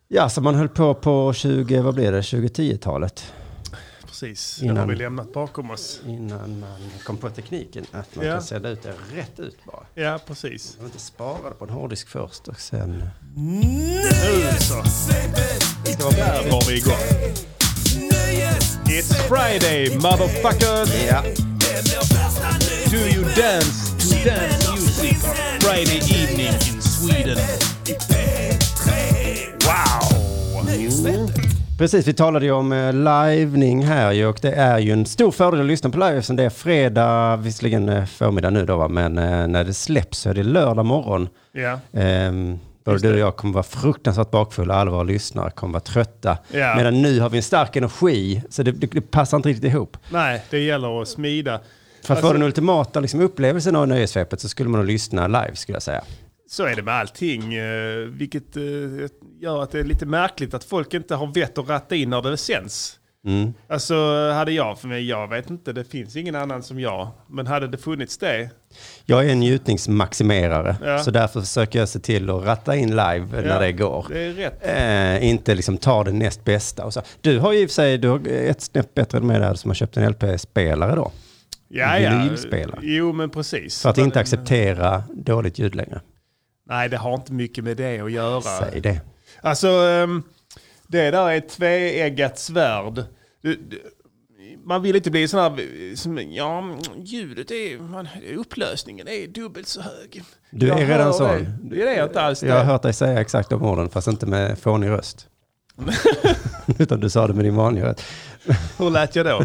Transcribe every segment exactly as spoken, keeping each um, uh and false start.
Ja, så man höll på på tjugo, vad blir det, tjugo-tio-talet. Precis, innan, det har vi lämnat bakom oss. Innan man kom på tekniken att man ja. kan sälja ut det rätt ut bara. Ja, precis. Man inte sparade på en hårddisk först och sen... Nu så. Där var vi igång. It's Friday, motherfuckers! Ja. Do you dance to dance music on Friday evening in Sweden? Wow! Mm. Precis, vi talade ju om eh, livening här ju, och det är ju en stor fördel att lyssna på live som det är fredag, visserligen eh, förmiddag nu då va, men eh, när det släpps så är det lördag morgon. Ja. Ehm, Både du och jag kommer vara fruktansvärt bakfulla, alla våra lyssnare kommer vara trötta. Ja. Medan nu har vi en stark energi, så det, det, det passar inte riktigt ihop. Nej, det gäller att smida. För att alltså, få den ultimata liksom, upplevelsen av nöjesvepet så skulle man nog lyssna live, skulle jag säga. Så är det med allting, eh, vilket eh, gör att det är lite märkligt att folk inte har vett att ratta in när det sänds. Mm. Alltså hade jag, för mig, jag vet inte, det finns ingen annan som jag. Men hade det funnits det? Jag är en njutningsmaximerare, ja. så därför försöker jag se till att ratta in live ja, när det går. Det är rätt. Eh, inte liksom ta det näst bästa. Och så. Du har ju i och för sig du har ett snäpp bättre med det som har köpt en L P-spelare då. Ja, ja. Jo, men precis. För att inte acceptera dåligt ljud längre. Nej, det har inte mycket med det att göra. Säg det. Alltså, det där är ett tveeggat svärd. Man vill inte bli sån här, som, ja, ljudet är, man, upplösningen är dubbelt så hög. Du är redan så. Det. det är det inte alls det. Jag har hört dig säga exakt de orden, fast inte med fånig röst. Utan du sa det med din vanliga röst. Hur lät jag då?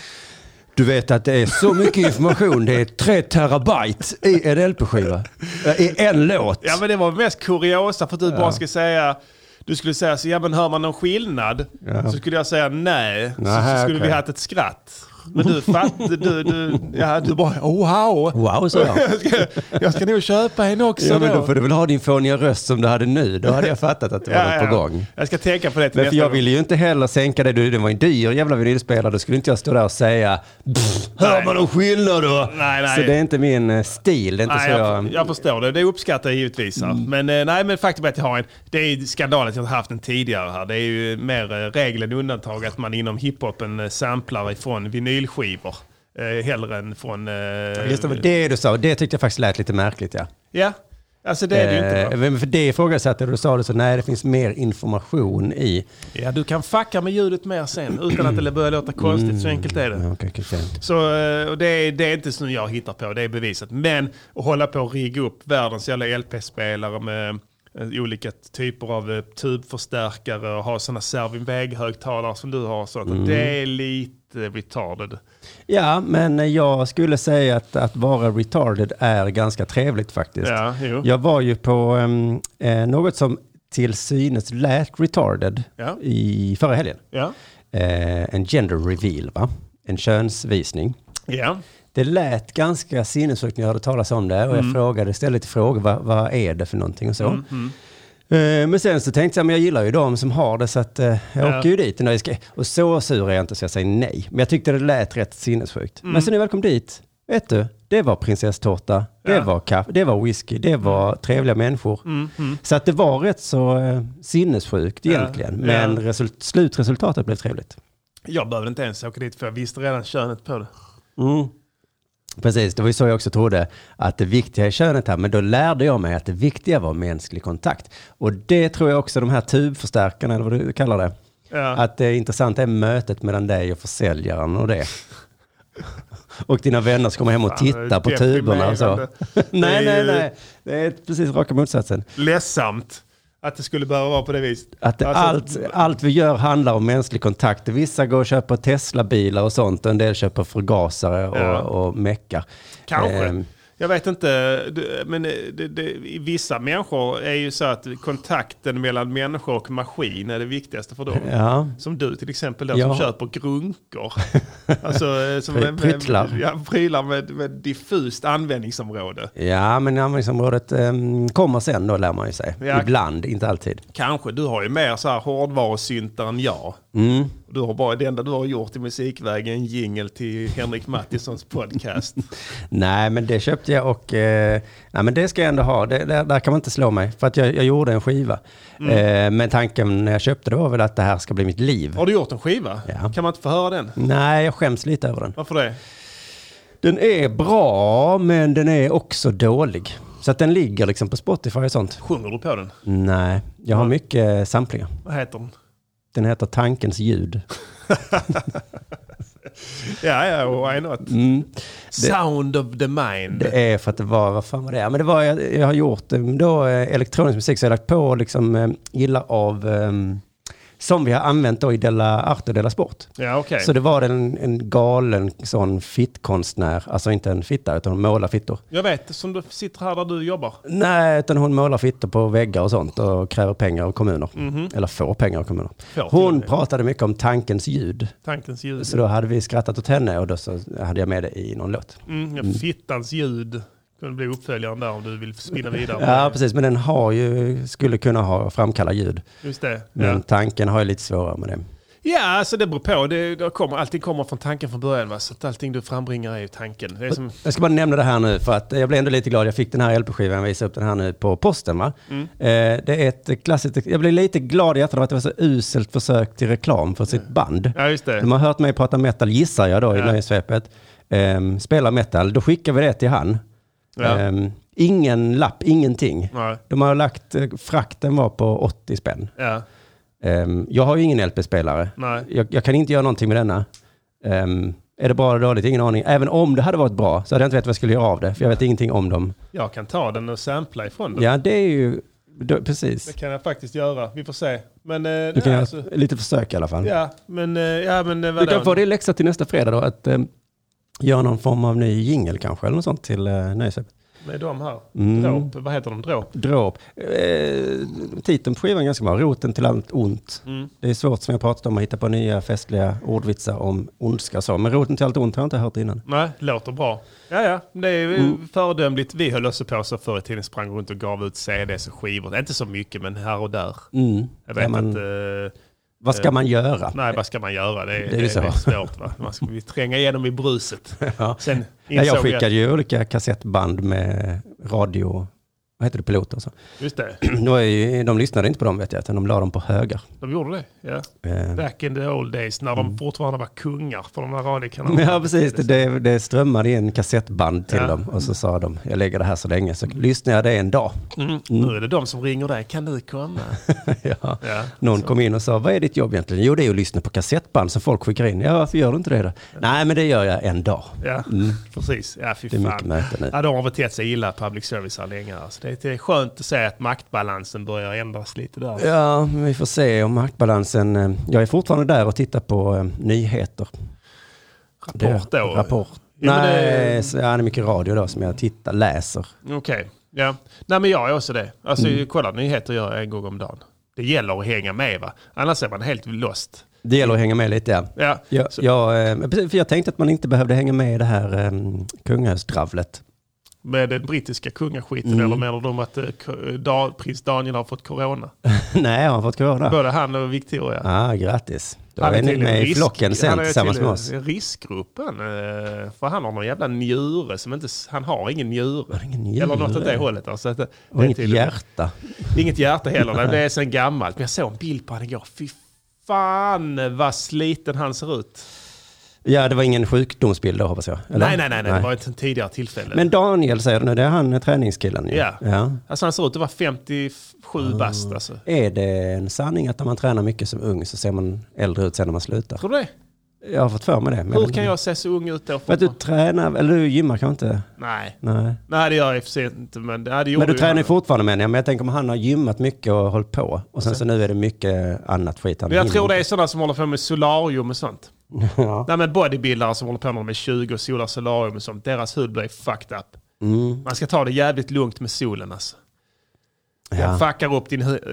Du vet att det är så mycket information. Det är tre terabyte i en L P-skiva. I en låt. Ja, men det var mest kuriosa för att du ja. bara ska säga... Du skulle säga så, ja men hör man någon skillnad? Ja. Så skulle jag säga nej. Nähä, så, så skulle okay. vi ha ett skratt. Men du fattade, du, du, ja, du bara, oh, wow. Wow, så jag. jag, ska, jag ska nog köpa en också. Ja, men då. då får du väl ha din fåniga röst som du hade nu. Då hade jag fattat att det var ja, något på ja. gång. Jag ska tänka på det till men nästa för jag gång. ville ju inte heller sänka det. Det var en dyr jävla vinylspelare. Då skulle inte jag stå där och säga, hör man någon skillnad då? Nej, nej. Så det är inte min stil. Det är inte nej, så jag, jag... jag förstår det. Det uppskattar jag givetvis. Mm. Men, nej, men faktum är att jag har en... Det är skandal att jag har haft en tidigare här. Det är ju mer regel än undantag att man inom hiphopen samplar ifrån vinylskivor. Eh, hellre än från... Eh, Just det, det du sa, det tyckte jag faktiskt lät lite märkligt, ja. Ja, alltså det är det ju inte. Eh, men för det ifrågasatte du sa det så, nej det finns mer information i... Ja, du kan fucka med ljudet mer sen utan att det börjar låta konstigt, mm. så enkelt är det. Okay, okay. Så och det, är, det är inte som jag hittar på, det är bevisat. Men att hålla på och rigga upp världens jävla L P-spelare med olika typer av tubförstärkare och ha sådana Servin-väghögtalare som du har, så att mm. det är lite retarded. Ja, men jag skulle säga att att vara retarded är ganska trevligt faktiskt. Ja, jo. Jag var ju på um, eh, något som till synes lät retarded ja. i förra helgen. Ja. Eh, en gender reveal, va? En könsvisning. Ja. Det lät ganska sinnessjukt när jag hörde talas om det. Och jag mm. frågade, ställde lite frågor. Vad, vad är det för någonting och så. Mm, mm. Uh, men sen så tänkte jag, men jag gillar ju de som har det. Så att uh, jag ja. åker ju dit. Och, ska, och så sur är jag inte så jag säger nej. Men jag tyckte det lät rätt sinnessjukt. Mm. Men sen när jag kom dit, vet du. Det var prinsesstårta. Det ja. var kaffe. Det var whisky. Det var mm. trevliga människor. Mm, mm. Så att det var rätt så uh, sinnessjukt egentligen. Ja. Men ja. Result, slutresultatet blev trevligt. Jag behövde inte ens åka dit för jag visste redan könet på det. Mm. Precis, det var ju så jag också trodde att det viktiga är könet här. Men då lärde jag mig att det viktiga var mänsklig kontakt. Och det tror jag också de här tubförstärkarna, eller vad du kallar det. Ja. Att det intressanta är mötet mellan dig och försäljaren och det. Och dina vänner ska komma hem och titta på tuberna och så. nej, nej, nej. Det är precis raka motsatsen. Ledsamt. Att det skulle behöva vara på det viset. Att det, alltså, allt, allt vi gör handlar om mänsklig kontakt. Vissa går och köper Tesla-bilar och sånt. Och en del köper förgasare och, ja. och meckar. Kanske. Eh, Jag vet inte, men det, det, vissa människor är ju så att kontakten mellan människor och maskin är det viktigaste för dem. Ja. Som du till exempel, där ja. som köper grunkor. Alltså, som med, pryttlar. Med, ja, prylar med, med diffust användningsområde. Ja, men användningsområdet um, kommer sen då, lär man ju sig. Ja. Ibland, inte alltid. Kanske, du har ju mer så här hårdvarusyntar än jag. Mm. Du har bara, det enda du har gjort i musikvägen en jingle till Henrik Mattissons podcast. Nej, men det köpte jag och eh, nej, men det ska jag ändå ha. Det, där, där kan man inte slå mig. För att jag, jag gjorde en skiva. Mm. Eh, men tanken när jag köpte det var väl att det här ska bli mitt liv. Har du gjort en skiva? Ja. Kan man inte få höra den? Nej, jag skäms lite över den. Varför det? Den är bra, men den är också dålig. Så att den ligger liksom på Spotify och sånt. Sjunger du på den? Nej, jag har ja. mycket samplingar. Vad heter den? Den heter Tankens ljud. ja, ja, why not? Mm. Det, Sound of the mind. Det är för att det var, vad fan var det? Men det var, jag, jag har gjort då elektronisk musik, så jag har lagt på liksom gillar av um, som vi har använt då i Della Art och Della Sport. Ja, okay. Så det var en, en galen sån fittkonstnär, alltså inte en fitta utan hon målar fittor. Jag vet, som du sitter här där du jobbar. Nej, utan hon målar fittor på väggar och sånt och kräver pengar av kommuner. Mm-hmm. Eller får pengar av kommuner. Får hon pratade mycket om tankens ljud. Tankens ljud. Så då hade vi skrattat åt henne och då så hade jag med det i någon låt. Mm, ja, fittans ljud. Kunde bli uppföljaren där om du vill spinna vidare. Ja, precis. Men den har ju, skulle kunna ha framkalla ljud. Just det. Men ja. tanken har ju lite svårare med det. Ja, alltså det beror på. Det, det kommer, allting kommer från tanken från början. Va? Så att allting du frambringar är ju tanken. Det är som... Jag ska bara nämna det här nu för att jag blev ändå lite glad. Jag fick den här L P-skivan, jag visade upp den här nu på posten. Va? Mm. Eh, det är ett klassiskt, jag blev lite glad i hjärtat av att det var så uselt försök till reklam för sitt band. Ja, just det. De har hört mig prata metal, gissar jag då, ja. i nöjesvepet. Eh, spela metal, då skickar vi det till han. Ja. Eh, ingen lapp, ingenting. Nej. De har lagt, frakten var på åttio spänn. Ja. Um, jag har ju ingen L P-spelare. Jag, jag kan inte göra någonting med denna. Um, är det bra eller dåligt? Ingen aning. Även om det hade varit bra så hade jag inte vet vad jag skulle göra av det. För jag vet ingenting om dem. Jag kan ta den och sampla ifrån den. Ja, det är ju... Då, precis. Det kan jag faktiskt göra. Vi får se. Men, eh, du kan ja, göra alltså, lite försök i alla fall. Ja, men... Eh, ja, men du kan få det läxa till nästa fredag då. Att eh, göra någon form av ny jingle kanske. Eller något sånt till eh, nöjesvepet. Med de här. Mm. Dråp. Vad heter de? Dråp? Dråp. Eh, titeln på skivan är ganska bra. Roten till allt ont. Mm. Det är svårt som jag pratat om att hitta på nya festliga ordvitsar om ondska och så. Men roten till allt ont har jag inte hört innan. Nej, låter bra. Ja, ja. Det är mm. föredömligt. Vi höll oss på så förr i tiden, sprang runt och gav ut C Ds och skivor. Inte så mycket, men här och där. Mm. Jag vet man... att... Eh, Vad ska man göra? Nej, vad ska man göra? Det är, det är, det så. är svårt. Va? Man ska vi tränga igenom i bruset. Ja. Sen ja, jag skickade jag... ju olika kassettband med radio, vad heter det, piloter och så. Just det. Ju, de lyssnade inte på dem vet jag, utan de la dem på högar. De gjorde det, ja. Eh. Back in the old days, när de mm. fortfarande var kungar på de här radiokanalerna. Ja, precis. Det, det, det strömmade in kassettband till ja. dem och så sa de, jag lägger det här så länge, så lyssnar jag det en dag. Mm. Mm. Nu är det de som ringer dig, kan du komma? ja. ja. Någon så. kom in och sa, vad är ditt jobb egentligen? Jo, det är att lyssna på kassettband som folk skickar in. Ja, varför gör du inte det då? Ja. Nej, men det gör jag en dag. Ja, mm. precis. Ja, fy det är fan. mycket möte nu. Ja, de har väl tett sig illa, public service här länge. Alltså, det är skönt att säga att maktbalansen börjar ändras lite där. Ja, vi får se om maktbalansen... Jag är fortfarande där och tittar på um, nyheter. Rapport då? Rapport. Ja, Nej, det... så, ja, det är mycket radio då som jag tittar, läser. Okej, okay. ja. Nej, men jag är också det. Alltså, mm. kolla, nyheter gör jag en gång om dagen. Det gäller att hänga med, va? Annars är man helt lost. Det gäller att hänga med lite, ja. ja jag, jag, för jag tänkte att man inte behövde hänga med i det här um, kungahusdravlet. Med den brittiska kungaskiten, mm. eller menar de att uh, da, prins Daniel har fått corona? Nej, han har fått corona. Både han och Victoria. Ja, ah, grattis. Då är ni med i flocken sen tillsammans med oss. Riskgruppen, för han har någon jävla njure som inte, han har ingen njure. Har ingen njure. Eller något åt det hållet. Alltså, det, och inget hjärta. Inget hjärta heller, det är sen gammalt. Men jag såg en bild på han igår, fy fan vad sliten han ser ut. Ja, det var ingen sjukdomsbild då, hoppas jag. Eller? Nej, nej, nej, nej, det var ett tidigare tillfälle. Men Daniel säger du nu, det är han träningskillen ju. Ja. ja. Alltså han ser ut att vara femtiosju mm. bast. Alltså. Är det en sanning att när man tränar mycket som ung så ser man äldre ut sen när man slutar? Tror du det? Jag har fått för mig det. Men... Hur kan jag se så ung ut då? För att du tränar, eller du gymmar kanske inte? Nej. Nej. Nej, det gör jag i och för sig inte. Men, det, det men du tränar ju fortfarande med men jag tänker om han har gymmat mycket och hållit på. Och sen så, så nu är det mycket annat skit. Men jag tror det är sådana som håller på med solarium och sånt. Ja. Nej, men bodybuildare som håller på med tjugo och solar solarium och sånt. Deras hud blir fucked up. Mm. Man ska ta det jävligt lugnt med solen alltså. Den ja. fuckar upp din hud.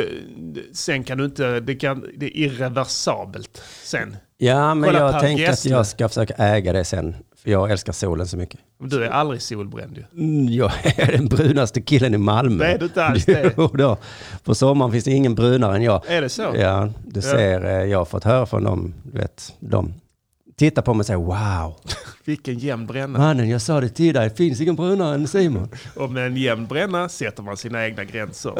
Sen kan du inte, det, kan, det är irreversibelt sen. Ja, men Kolla jag tänkte att jag ska försöka äga det sen. För jag älskar solen så mycket. Men du är aldrig solbränd ju. Mm, jag är den brunaste killen i Malmö. Det är du inte alls det. Jo då. På sommaren finns det ingen brunare än jag. Är det så? Ja, du ser, ja. Jag har fått höra från dem, du vet, de tittar på mig och säger wow. Vilken jämn bränna. Mannen, jag sa det till dig, det finns ingen brunare än Simon. Och med en jämn bränna sätter man sina egna gränser.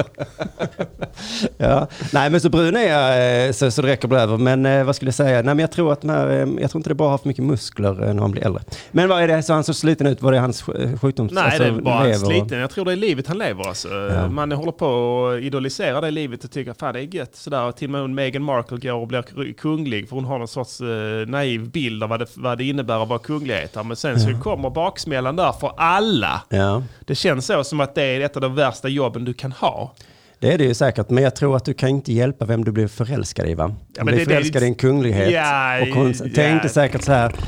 Ja, nej men så brun är jag så, så det räcker bra över. Men eh, vad skulle jag säga? Nej men jag tror att när, eh, jag tror inte det är bra att ha för mycket muskler eh, när man blir äldre. Men vad är det, så han så sliten ut? Vad är hans sjukdom? Nej, alltså, det är bara lever sliten. Jag tror det är livet han lever alltså. Ja. Man håller på och idoliserar det livet och tycker fan det är gött. Sådär, till och med Meghan Markle går och blir kunglig för hon har någon sorts eh, naiv bild av vad det, vad det innebär att vara kungligheter. Men sen så kommer baksmällan där för alla. Ja. Det känns så som att det är ett av de värsta jobben du kan ha. Det är det ju säkert, men jag tror att du kan inte hjälpa vem du blir förälskad i, va? Ja, du blir förälskad i en kunglighet. Ja, och hon ja. tänkte säkert så här,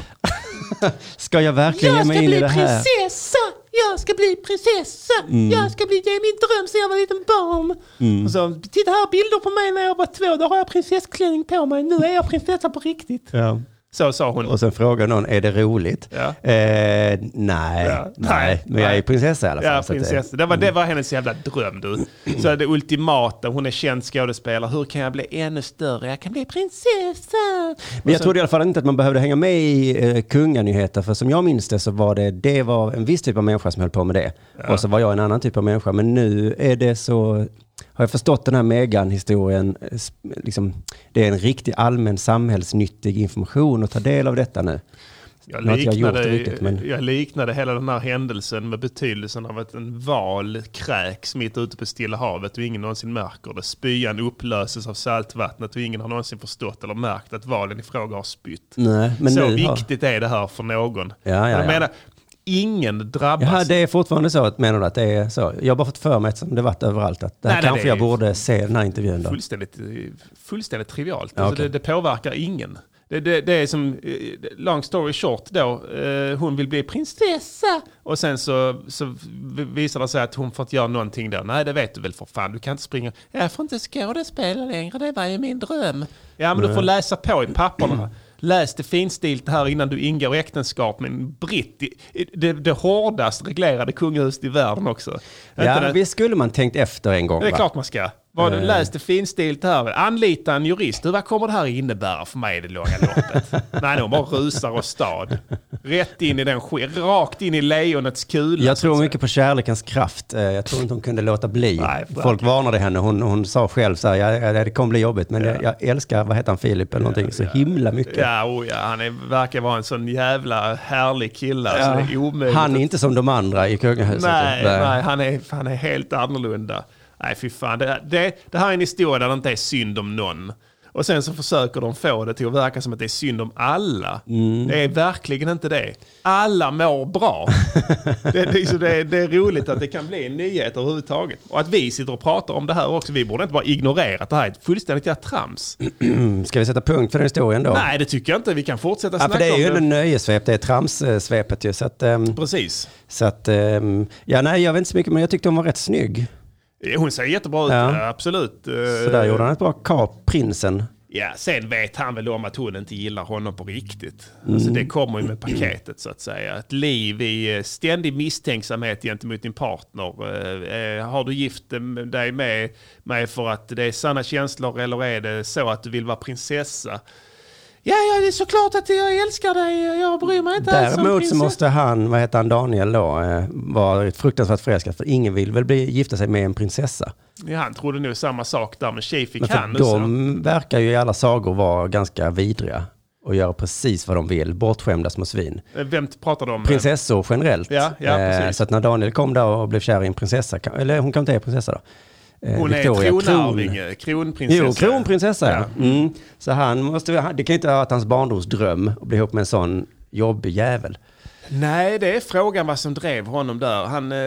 ska jag verkligen ge mig in i det här? Jag ska bli prinsessa! Jag ska bli prinsessa! Mm. Jag ska bli, det är min dröm så jag var en liten barn. Mm. Och så, titta här, bilder på mig när jag var två, då har jag prinsessklänning på mig. Nu är jag prinsessa på riktigt. Ja. Så sa hon. Och sen frågar någon, är det roligt? Ja. Eh, nej, ja. nej, men jag är prinsessa i alla fall. Ja, prinsessa. Det var, det var hennes jävla dröm, du. Så det ultimata, hon är känd skådespelare. Hur kan jag bli ännu större? Jag kan bli prinsessa. Men jag trodde i alla fall inte att man behövde hänga med i eh, kunganyheter. För som jag minns det så var det, det var en viss typ av människa som höll på med det. Ja. Och så var jag en annan typ av människa. Men nu är det så... Har jag förstått den här Meghan-historien, liksom, det är en riktig allmän samhällsnyttig information att ta del av detta nu. Jag liknade, jag, gjort det riktigt, men... jag liknade hela den här händelsen med betydelsen av att en val kräks mitt ute på Stilla havet och ingen någonsin märker det. Spyan upplöses av saltvattnet och ingen har någonsin förstått eller märkt att valen i fråga har spytt. Nej, men så nu viktigt har... är det här för någon. Ja, ja, ja. Jag menar, ingen drabbas. Ja, det är fortfarande så att menar du att det är så. Jag har bara fått för mig som det varit överallt att det här nej, kanske nej, jag borde se den här intervjun då. Fullständigt, fullständigt trivialt. Ja, alltså okay. det, det påverkar ingen. Det, det, det är som, long story short då, eh, hon vill bli prinsessa och sen så, så visar det sig att hon får inte göra någonting där. Nej, det vet du väl för fan, du kan inte springa. Jag får inte skådespela längre, det var ju min dröm. Ja, men Nej. Du får läsa på i papperna. Läs det finstilt här innan du ingår äktenskap med en britt. Det, det hårdast reglerade kungahuset i världen också. Ja, det, visst skulle man tänkt efter en gång. Det är va? klart man ska. Vad, mm. Läs det finstilt här. Anlita en jurist. Vad kommer det här innebära för mig i det långa loppet? Nej, de bara rusar och stad. Rätt in i den rakt in i lejonets kula. Jag tror mycket på kärlekens kraft. Jag tror inte hon kunde låta bli. Nej, folk varnade henne. Hon, hon sa själv så här, ja, det kommer bli jobbigt. Men ja. jag, jag älskar, vad heter han, Filip eller någonting, så himla mycket. Ja, oh ja, han är, verkar vara en sån jävla härlig kille. Ja. Så det är omöjligt. Han är inte som de andra i kungahuset. Nej, nej han, är, han är helt annorlunda. Nej, fy fan. Det, det, det här är en historia där det inte är synd om någon. Och sen så försöker de få det till att verka som att det är synd om alla. Mm. Det är verkligen inte det. Alla mår bra. det, det, det, är, det är roligt att det kan bli en nyhet överhuvudtaget. Och att vi sitter och pratar om det här också. Vi borde inte bara ignorera att det här är ett fullständigt jävla trams. Ska vi sätta punkt för den historien då? Nej, det tycker jag inte. Vi kan fortsätta snacka ja, för det är ju om det. en nöjesvep. Det är tramssvepet ju. Så att, um, Precis. Så att, um, ja nej, jag vet inte så mycket, men jag tyckte hon var rätt snygg. Hon ser jättebra ut, ja. Absolut. Så där gjorde han ett bra kap, prinsen. Ja, sen vet han väl om att hon inte gillar honom på riktigt. Mm. Alltså det kommer ju med paketet så att säga. Ett liv i ständig misstänksamhet gentemot din partner. Eh, har du gift dig med mig för att det är sanna känslor eller är det så att du vill vara prinsessa? Ja, ja, det är såklart att jag älskar dig. Jag bryr mig inte alls om prinsessa. Däremot så måste han, vad heter han, Daniel då, eh, vara fruktansvärt förälskad. För ingen vill väl bli, gifta sig med en prinsessa. Ja, han trodde nog samma sak där med tjej fick han. De verkar ju i alla sagor vara ganska vidriga. Och göra precis vad de vill. Bortskämda små svin. Vem pratar de om? Prinsessor generellt. Ja, ja, eh, så att när Daniel kom där och blev kär i en prinsessa, eller hon kan inte vara prinsessa då. Hon Victoria, är tronarvinge, kronprinsessa. Jo, kronprinsessa. Ja. Mm. Så han måste, det kan inte ha varit hans barndomsdröm att bli ihop med en sån jobbig jävel. Nej, det är frågan vad som drev honom där. Han, eh,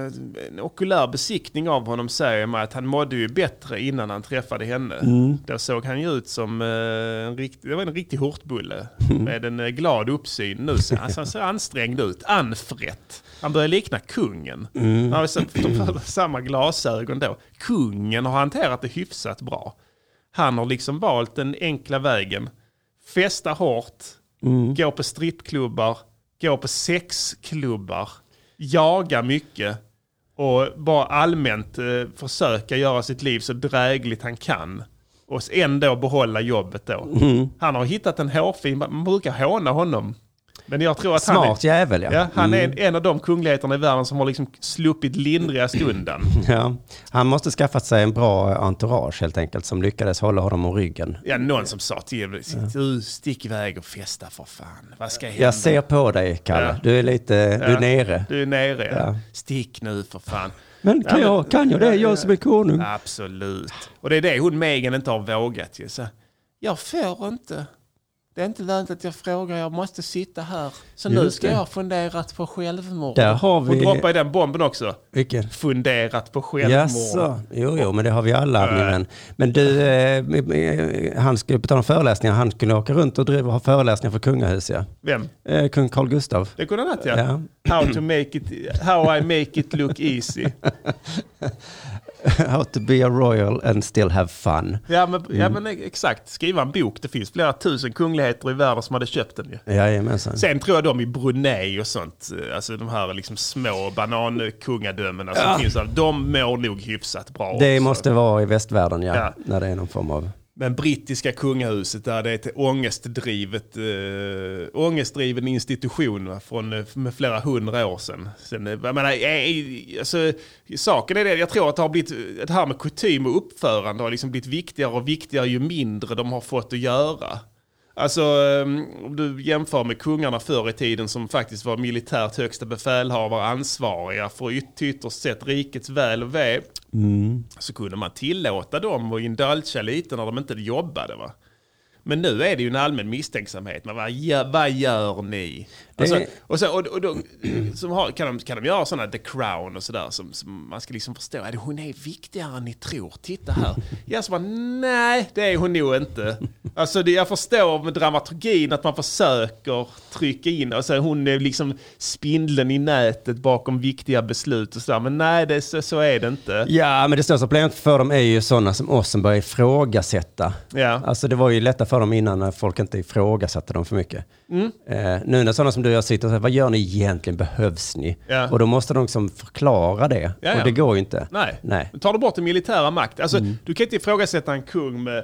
en okulär besiktning av honom säger mig att han mådde ju bättre innan han träffade henne. Mm. Då såg han ju ut som eh, en riktig, det var en riktig hortbulle mm. med en eh, glad uppsyn. Nu ser alltså, han ser ansträngd ut, anfrätt. Han börjar likna kungen. Mm. Han har så, de samma glasögon då. Kungen har hanterat det hyfsat bra. Han har liksom valt den enkla vägen. Festa hårt, mm. gå på strippklubbar, gå på sexklubbar, jaga mycket och bara allmänt eh, försöka göra sitt liv så drägligt han kan. Och ändå behålla jobbet då. Mm. Han har hittat en hårfin, man brukar håna honom. Men jag tror att Smart han är, jävel, ja. ja, han mm. är en av de kungligheterna i världen som har liksom sluppit lindriga stunden. Ja, han måste skaffat sig en bra entourage helt enkelt som lyckades hålla honom om ryggen. Ja, någon som sa till du stick iväg och festa för fan. Vad ska hända? Jag ser på dig, Kalle. Ja. Du är lite, ja. du är nere. Du är nere, ja. Ja. Stick nu för fan. Men kan, ja, men, jag, kan jag det? Jag som är konung. Absolut. Och det är det hon Megan inte har vågat. Ju. Så, jag får inte. Det är inte lönt att jag frågar. Jag måste sitta här. Så Just nu ska det. jag funderat på självmord. Där har vi... Och droppa i den bomben också. Vilken? Funderat på självmord. Jaså. Jo, jo, men det har vi alla, min vän. Men du, eh, han skulle på tal om föreläsningar. Han skulle åka runt och driva, ha föreläsningar för kungahus, ja. Vem? Eh, kung Carl Gustaf. Det kunde han ja. ja. How to make it, how I make it look easy. How to be a royal and still have fun. Ja men, mm. ja, men exakt. Skriva en bok. Det finns flera tusen kungligheter i världen som hade köpt den ju. Jajamensan. Sen tror jag de i Brunei och sånt. Alltså de här liksom små banankungadömena som ja. finns. De mår nog hyfsat bra. Det också. Måste vara i västvärlden, ja, ja. När det är någon form av... Men brittiska kungahuset där det är ett ångestdrivet, äh, ångestdriven institution va, från med flera hundra år sedan. Sen, jag menar, äh, alltså, saken är det, jag tror att det har blivit, det här med kutym och uppförande har liksom blivit viktigare och viktigare ju mindre de har fått att göra. Alltså om du jämför med kungarna förr i tiden som faktiskt var militärt högsta befälhavare ansvariga för yt- ytterst sett rikets väl och ve. Mm. Så kunde man tillåta dem och indulga lite när de inte jobbade va. Men nu är det ju en allmän misstänksamhet. Men vad gör, vad gör ni? Alltså, och så, och, och då, som har, kan, de, kan de göra sådana The Crown och sådär som, som man ska liksom förstå. Är det, hon är viktigare än ni tror. Titta här. Jag så bara, nej det är hon nog inte. Alltså det, jag förstår med dramaturgin att man försöker trycka in. Alltså, hon är liksom spindeln i nätet bakom viktiga beslut och sådär. Men nej, det, så, så är det inte. Ja, men det största problemet för dem är ju sådana som oss som börjar ifrågasätta. Ja. Alltså det var ju lättare för dem innan när folk inte ifrågasatte dem för mycket. Mm. Eh, nu när sådana som du och jag sitter och säger, vad gör ni egentligen? Behövs ni? Ja. Och då måste de liksom förklara det. Ja, ja. Och det går ju inte. Nej. Nej. Tar du bort den militära makt. Alltså, mm. Du kan inte ifrågasätta en kung med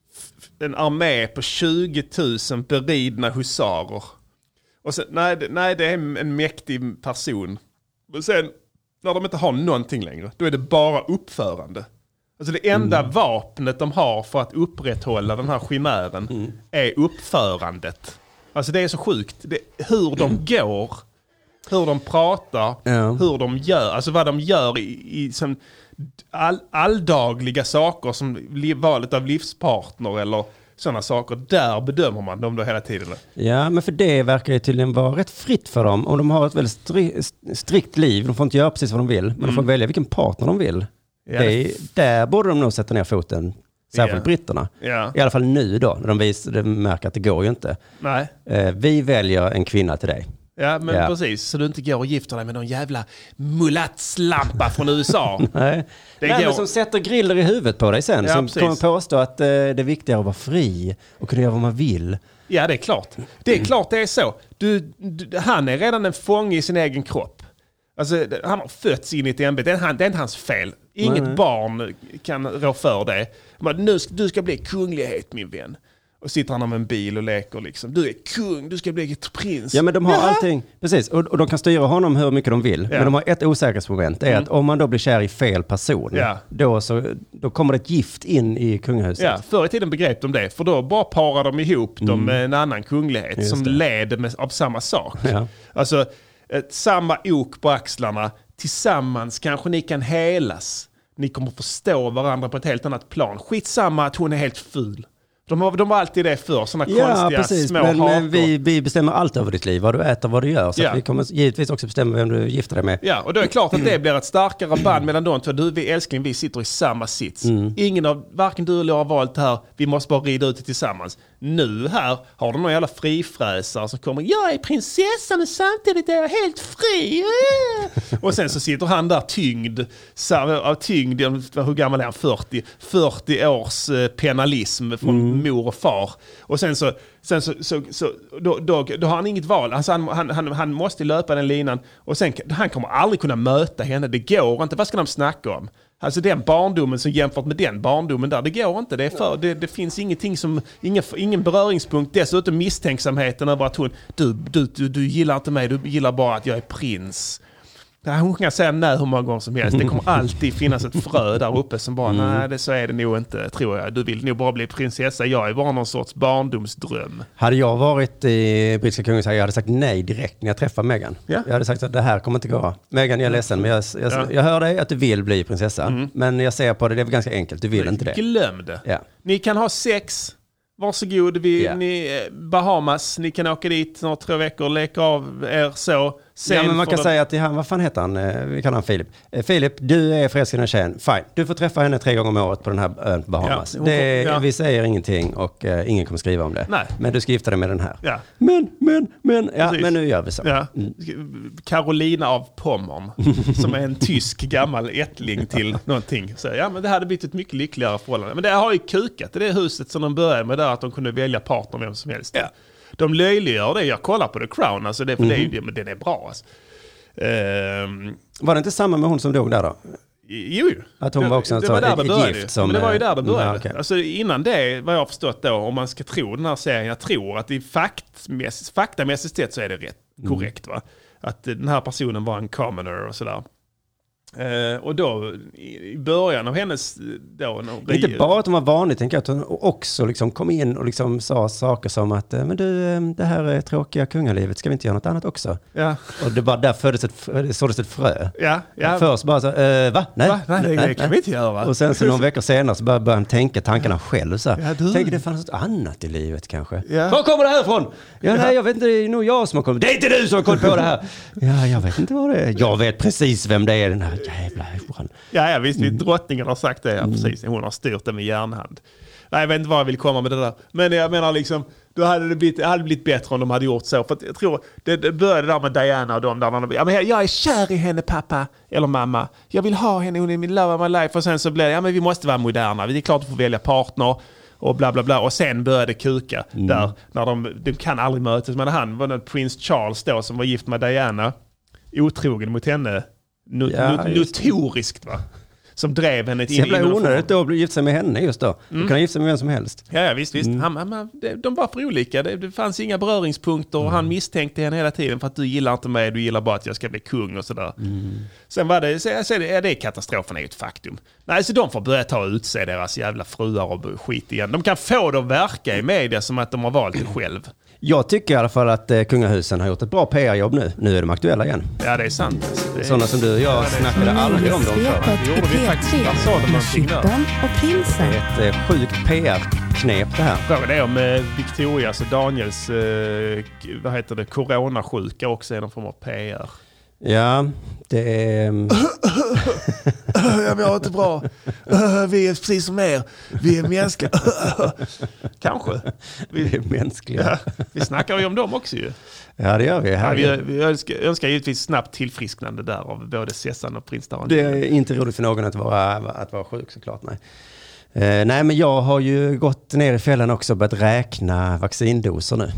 en armé på tjugo tusen beridna husarer. Och sen, nej, nej, det är en mäktig person. Och sen, när de inte har någonting längre, då är det bara uppförande. Alltså det enda mm. vapnet de har för att upprätthålla den här chimären mm. är uppförandet. Alltså det är så sjukt. Det, hur de går, hur de pratar, ja. hur de gör. Alltså vad de gör i, i som all, alldagliga saker som valet av livspartner eller sådana saker. Där bedömer man dem då hela tiden. Ja, men för det verkar ju tydligen vara rätt fritt för dem. Om de har ett väldigt stri- strikt liv, de får inte göra precis vad de vill. Men mm. de får välja vilken partner de vill. Ja. Det är, där borde de nog sätta ner foten. Särskilt yeah. britterna. Yeah. I alla fall nu då, när de, vis, de märker att det går ju inte. Nej. Eh, vi väljer en kvinna till dig. Ja, men ja. precis. Så du inte går och gifter dig med någon jävla mulatslampa från U S A. Nej, det Nej går... men som sätter griller i huvudet på dig sen. Ja, som precis. Kommer påstå att eh, det är viktigare att vara fri och kunna göra vad man vill. Ja, det är klart. Det är mm. klart det är så. Du, du, han är redan en fånge i sin egen kropp. Alltså, han har fötts in i ett ämbete. Det är, det är inte hans fel. Inget Nej. barn kan rå för det. Men nu, du ska bli kunglighet, min vän. Och sitter han med en bil och leker liksom. Du är kung, du ska bli ett prins. Ja, men de har Jaha. allting. Precis, och, och de kan styra honom hur mycket de vill. Ja. Men de har ett osäkerhetsmoment. Det är mm. att om man då blir kär i fel person, ja. då, så, då kommer det ett gift in i kungahuset. Ja, förr i tiden begrep de det. För då bara parar de ihop mm. dem med en annan kunglighet Just som det. leder med, av samma sak. Ja. Alltså, ett, samma ok på axlarna. Tillsammans kanske ni kan helas. Ni kommer förstå varandra på ett helt annat plan. Skitsamma att hon är helt ful. De har, de har alltid det för, sådana ja, konstiga precis. små men, men vi, vi bestämmer allt över ditt liv. Vad du äter, vad du gör. Så ja. vi kommer givetvis också bestämma vem du gifter dig med. Ja, och då är det klart att det blir ett starkare band mellan de två. Du, vi älskling, vi sitter i samma sits. Mm. Ingen av, varken du eller jag har valt det här. Vi måste bara rida ut det tillsammans. Nu här har de några jävla frifräsare som kommer. Jag är prinsessan och samtidigt är jag helt fri. Och sen så sitter han där tyngd. Av tyngd, hur gammal är han? fyrtio. fyrtio års penalism från mm. sin mor och far. Och sen så, sen så, så, så då, då, då har han inget val. Alltså han, han, han, han måste löpa den linan. Och sen, han kommer aldrig kunna möta henne. Det går inte. Vad ska de snacka om? Alltså den barndomen som jämfört med den barndomen där, det går inte. Det, är för, det, det finns ingenting som, ingen, ingen beröringspunkt. Dessutom misstänksamheten över att hon, du, du, du, du gillar inte mig, du gillar bara att jag är prins. Hon kan säga nej hur många gånger som helst. Det kommer alltid finnas ett frö där uppe som bara, mm. nej det, så är det nog inte, tror jag. Du vill nog bara bli prinsessa. Jag är bara någon sorts barndomsdröm. Hade jag varit i brittiska kungahuset, jag hade sagt nej direkt när jag träffade Meghan. Ja. Jag hade sagt att det här kommer inte gå. Meghan, jag är ledsen, men jag, jag, ja. jag hör dig att du vill bli prinsessa. Mm. Men jag ser på det, det är ganska enkelt. Du vill men, inte det. Glöm det. Ja. Ni kan ha sex. Varsågod, vi, yeah. ni, Bahamas, ni kan åka dit några tre veckor, leka av er så. Sen ja, men man kan de... säga till han, vad fan heter han? Vi kallar han Filip. Filip, du är förälskad i en tjej. Fine, du får träffa henne tre gånger om året på den här ön på Bahamas. Ja, det, får, ja. Vi säger ingenting och uh, ingen kommer skriva om det. Nej. Men du ska gifta dig med den här. Ja. Men, men, men, ja, men nu gör vi så. Ja. Mm. Carolina av Pommern, som är en tysk gammal ättling till någonting. Så, ja, men det hade blivit ett mycket lyckligare förhållande. Men det har ju kukat. Det är huset som de började med där, att de kunde välja partner vem som helst. Ja. De löjliggör det. Jag kollar på The Crown. Alltså det, för mm. det, men den är bra. Alltså. Um, var det inte samma med hon som dog där då? Jo, jo. Att hon var också en det, det var där ett, det började. gift som, men det var ju där det började. Mm, okay. Alltså innan det, vad jag har förstått då, om man ska tro den här serien, jag tror att i faktmässigt, faktamässigt sett så är det rätt mm. korrekt, va? Att den här personen var en commoner och sådär. Uh, och då i början av hennes då, inte bara att hon var vanlig, tänker jag, att hon också liksom kom in och liksom sa saker som att men du, det här är tråkiga kungalivet, ska vi inte göra något annat också? Ja. Och det bara där föddes ett, såddes ett frö. Ja, ja. Först bara så, uh, va? Nej, va? Nej, nej, nej, det kan vi inte göra. Och sen så några veckor senare så började han tänka tankarna själv så här. Ja, tänker det fanns något annat i livet kanske. Ja. Var kommer det här ifrån? Ja, nej, jag vet inte, det är nog jag som har kommit. Det är inte du som har kommit på det här. Ja, jag vet inte vad det är. Jag vet precis vem det är, den här jävla horan. Ja, ja, visst, mm. drottningen har sagt det, ja, precis. Hon har styrt det med järnhand. Nej, jag vet inte vad jag vill komma med det där. Men jag menar liksom, då hade det blivit, det hade blivit bättre om de hade gjort så. För att jag tror, det, det började där med Diana och de där. De, ja, men jag är kär i henne, pappa. Eller mamma. Jag vill ha henne, hon är min love of my life. Och sen så blev det, ja men vi måste vara moderna. Det är klart att få välja partner. Och bla bla bla. Och sen började kuka. Mm. Där, när de, de kan aldrig mötas. Men han var något Prince Charles då som var gift med Diana. Otrogen mot henne. No, ja, no, notoriskt, va? Som drev henne in i någon onödigt då att gifta sig med henne just då. Mm. Du kan gifta sig med vem som helst. Ja, ja visst, visst. Mm. Han, han, de var för olika. Det, det fanns inga beröringspunkter och mm. han misstänkte henne hela tiden för att du gillar inte mig, du gillar bara att jag ska bli kung och sådär. Mm. Sen var det, så, så är det, ja, det är katastrofen är ju ett faktum. Nej, så de får börja ta och utse deras jävla fruar och skit igen. De kan få det att verka i media som att de har valt det själv. Jag tycker i alla fall att eh, kungahusen har gjort ett bra P R-jobb nu. Nu är de aktuella igen. Ja, det är sant. Det är... Sådana som du och jag ja, snackade aldrig om dem förr. Det gjorde vi faktiskt. Jag sa det någonting där. Och prinsen. Det är ett eh, sjukt P R-knep det här. Frågan är om eh, Victorias och Daniels eh, vad heter det, coronasjuka också är någon form av P R. Ja, det är... ja, men jag är inte bra. Vi är precis som er. Vi är mänskliga. Kanske. Vi är mänskliga. Ja, vi snackar ju om dem också ju. Ja, det gör vi. Ja, vi, vi önskar, önskar givetvis snabbt tillfrisknande där av både Sessan och Prins Daran. Det är inte roligt för någon att vara, att vara sjuk såklart, nej. Uh, nej, men jag har ju gått ner i fällan också och börjat räkna vaccindoser nu.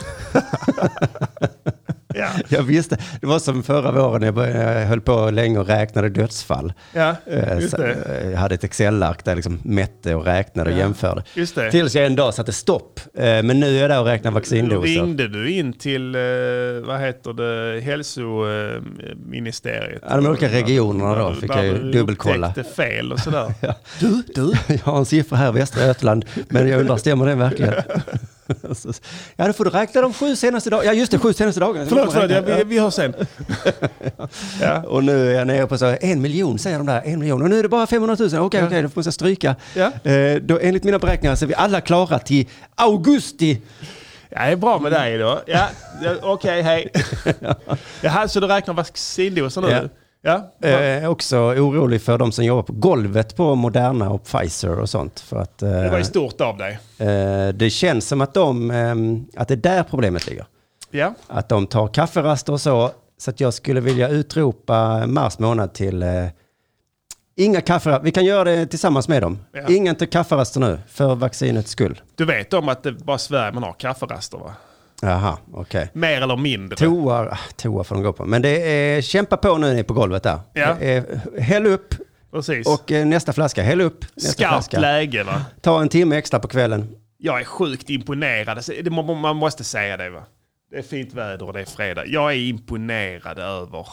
Ja. Jag visste, det var som förra våren när jag, började, jag höll på länge och räknade dödsfall. Ja, just det. Jag hade ett Excel-ark där jag liksom mätte och räknade och ja, jämförde. Just det. Tills jag en dag satte stopp. Men nu är jag där och räknar vaccindoser. Ringde du in till, vad heter det, hälsoministeriet? Ja, de olika regionerna då fick jag ju dubbelkolla. Där du fel och sådär. Ja. Du, du. Jag har en siffra här, Västra Götaland, men jag undrar, stämmer det verkligen? Ja, då får du räkna de sju senaste dagarna. Ja, just det, sju senaste dagarna. Förlåt, förlåt ja, vi, vi har sen. Ja. Och nu är jag nere på så en miljon, säger de där, en miljon. Och nu är det bara femhundratusen. Okej, ja. okej, då måste jag stryka. Ja. Eh, då, enligt mina beräkningar så är vi alla klara till augusti. Ja, det är bra med dig då. Ja, okej, okay, hej. Jaha, så du räknar vaccindoser nu? Ja. Ja, eh, också orolig för de som jobbar på golvet på Moderna och Pfizer och sånt. För att, eh, det var ju stort av dig. Eh, det känns som att, de, eh, att det är där problemet ligger. Ja. Att de tar kafferaster och så. Så att jag skulle vilja utropa mars månad till eh, Inga kaffe, vi kan göra det tillsammans med dem. Ja. Ingen till kafferaster nu, för vaccinets skull. Du vet om att det bara Sverige man har kafferaster, va? Jaha, okej. Okay. Mer eller mindre. Toa, toa får de gå på. Men det är, kämpa på nu på golvet där. Ja. Det är, häll upp. Precis. Och eh, nästa flaska, häll upp. Nästa Skarpt flaska. läge, va? Ta en timme extra på kvällen. Jag är sjukt imponerad. Alltså, det, man, man måste säga det, va? Det är fint väder och det är fredag. Jag är imponerad över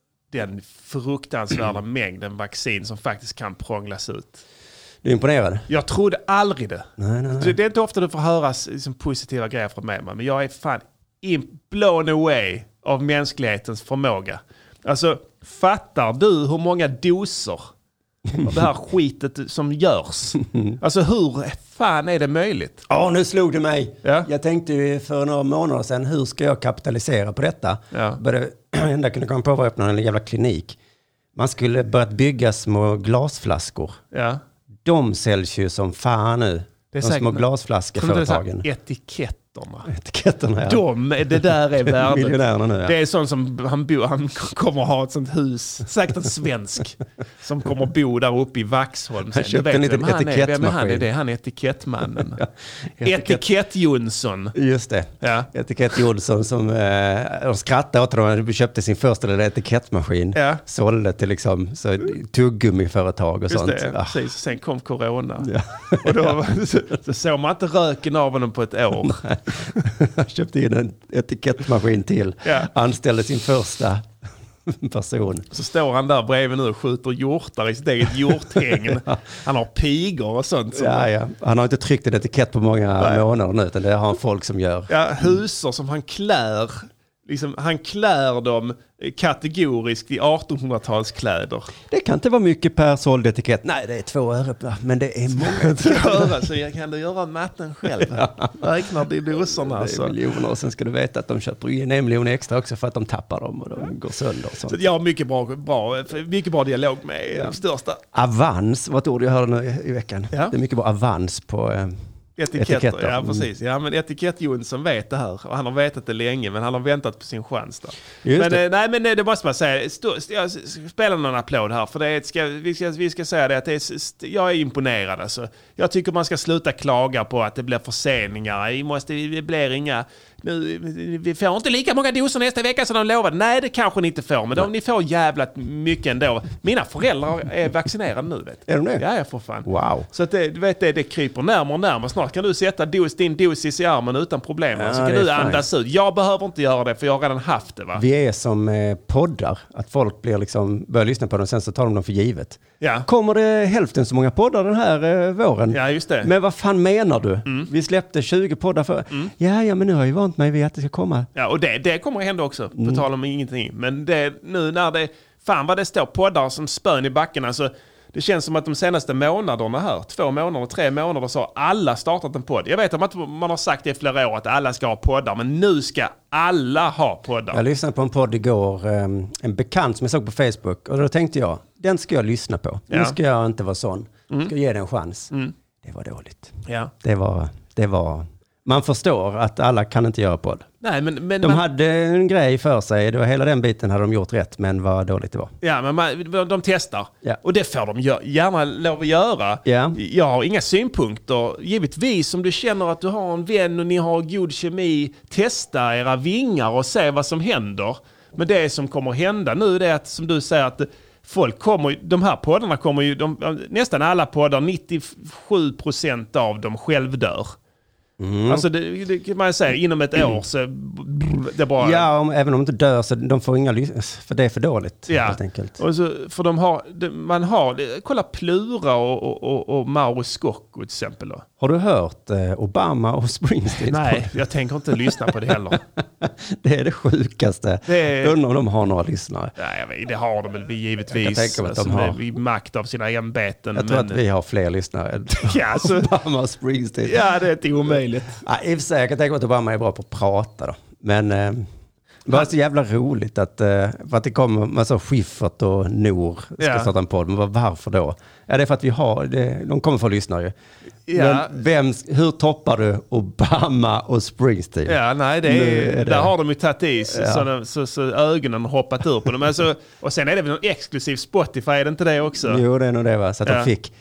den fruktansvärda mängden vaccin som faktiskt kan prånglas ut. Du är imponerad? Jag trodde aldrig det. Nej, nej, nej. Det, det är inte ofta du får höra liksom, positiva grejer från mig, men jag är fan in, blown away av mänsklighetens förmåga. Alltså, fattar du hur många doser av det här skitet som görs? Alltså, hur fan är det möjligt? Ja, oh, nu slog det mig. Ja. Jag tänkte ju för några månader sedan, hur ska jag kapitalisera på detta? Ja. Började, enda kunde komma på var att öppna en jävla klinik. Man skulle börjat bygga små glasflaskor. Ja. De säljs ju som fan nu. Det är de säkert, små glasflaskeföretagen. Etiketterna. Etiketterna, ja. De, det där är värdet. Miljonärerna nu, ja. Det är sånt som han, bo, han kommer ha ett sånt hus. Säkert en svensk som kommer bo där uppe i Vaxholm. Han köpte en liten etikettmaskin. Han är det, han är etikettmannen. ja. Etikett-Jonsson. Just det. Ja. Etikett-Jonsson som eh, de skrattade åt honom när de köpte sin första lilla etikettmaskin. Ja. Sålde till liksom så, tuggummiföretag och Just sånt. det, ja. precis. Sen kom corona. Ja. Och då så, så såg man inte röken av honom på ett år. Han köpte in en etikettmaskin till. Ja. Anställde sin första person. Så står han där bredvid nu och skjuter hjortar i sitt eget hjorthägn. ja. Han har pigor och sånt. Som Ja, ja. Han har inte tryckt en etikett på många Nej. månader nu, utan det har han folk som gör. Ja, husor som han klär. Liksom, han klär dem kategoriskt i artonhundratalskläder. Det kan inte vara mycket per såld etikett. Nej, det är två öre, men det är många. Göra, så jag kan du göra matten själv. Räknar de doserna. Det är Alltså. miljoner, och sen ska du veta att de köper in en miljon extra också för att de tappar dem och de går sönder. Och sånt. Så jag har mycket bra, bra, mycket bra dialog med ja. de största. Avans, vad ett ord jag hörde nu i veckan. Ja. Det är mycket bra avans på eh, Etiketter. etiketter. Ja, precis. Ja, men Etikett-Jonsson vet det här. Och han har vetat det länge, men han har väntat på sin chans. Då. Just men det. eh, nej, men det, det måste man säga. Stå, jag spelar någon applåd här, för det är, ska, vi, ska, vi ska säga det att det är, jag är imponerad. Alltså. Jag tycker man ska sluta klaga på att det blir förseningar. Vi måste, det blir inga... Nu, vi får inte lika många doser nästa vecka som de lovade. Nej, det kanske ni inte får, men de, ni får jävla mycket ändå. Mina föräldrar är vaccinerade nu, vet du. Är de det? Ja, jag får fan. Wow. Så att det, du vet, det, det kryper närmare och närmare. Snart kan du sätta dos, din dosis i armen utan problem. Ja, så kan det är du fine. andas ut. Jag behöver inte göra det, för jag har redan haft det, va? Vi är som eh, poddar, att folk blir liksom, börjar lyssna på dem och sen så tar de dem för givet. Ja, Kommer det hälften så många poddar den här eh, våren? ja just det. Men vad fan menar du? Mm. Vi släppte tjugo poddar för... Ja, ja, men nu har jag ju vant mig vid att det ska komma. Ja, och det, det kommer att hända också, Mm. på tal om ingenting. Men det, nu när det... Fan vad det står poddar som spön i backen. Alltså, det känns som att de senaste månaderna här, två månader, tre månader, så har alla startat en podd. Jag vet om att man har sagt det i flera år att alla ska ha poddar, men nu ska alla ha poddar. Jag lyssnade på en podd igår, um, en bekant som jag såg på Facebook, och då tänkte jag, den ska jag lyssna på. Ja. Nu ska jag inte vara sån. Mm. Ska ge den en chans. Mm. Det var dåligt. Ja. Det var, det var... Man förstår att alla kan inte göra podd. Nej, men, men De man, hade en grej för sig, det var hela den biten hade de gjort rätt, men vad dåligt det var. ja, men man, de testar. Ja. Och det får de gö- gärna lov att göra. Ja. Jag har inga synpunkter. Givetvis, om du känner att du har en vän och ni har god kemi, testa era vingar och se vad som händer. Men det som kommer hända nu är att, som du säger, att folk kommer, de här poddarna kommer ju, de, nästan alla poddar, nittiosju procent av dem självdör. Mm. Alltså det, det kan man säga, inom ett år så det bara... Ja, om, även om de inte dör så de får inga lys- för det är för dåligt, Ja. helt enkelt. Och så, för de har, de, man har, kolla Plura och, och, och, och Mauro Scocco till exempel då. Har du hört eh, Obama och Springsteen? Nej, jag tänker inte lyssna på det heller. Det är det sjukaste. Det är- Undrar om de har några lyssnare. Nej, jag vet, det har de väl givetvis. Jag kan tänka mig att de alltså, har. I makt av sina ämbeten. Jag tror men, att vi har fler lyssnare än Ja, alltså- Obama och Springsteen. Ja, det är inte omöjligt. Ja, i och för sig, jag kan tänka mig att Obama är bra på att prata då. Men eh, det var så jävla roligt att, eh, för att det kommer massa Schiffert och Nor ska Ja. starta en podd. Men var- varför då? Ja, det är för att vi har, det, de kommer få lyssnare ju. Ja. Men vem, hur toppar du Obama och Springsteen? Ja, nej, det är, är det. Där har de ju tagit i så, Ja. så, så, så ögonen har hoppat ur på dem. Alltså, och sen är det väl någon exklusiv Spotify, är det inte det också? Jo, det är nog det, va? Så att Ja. de fick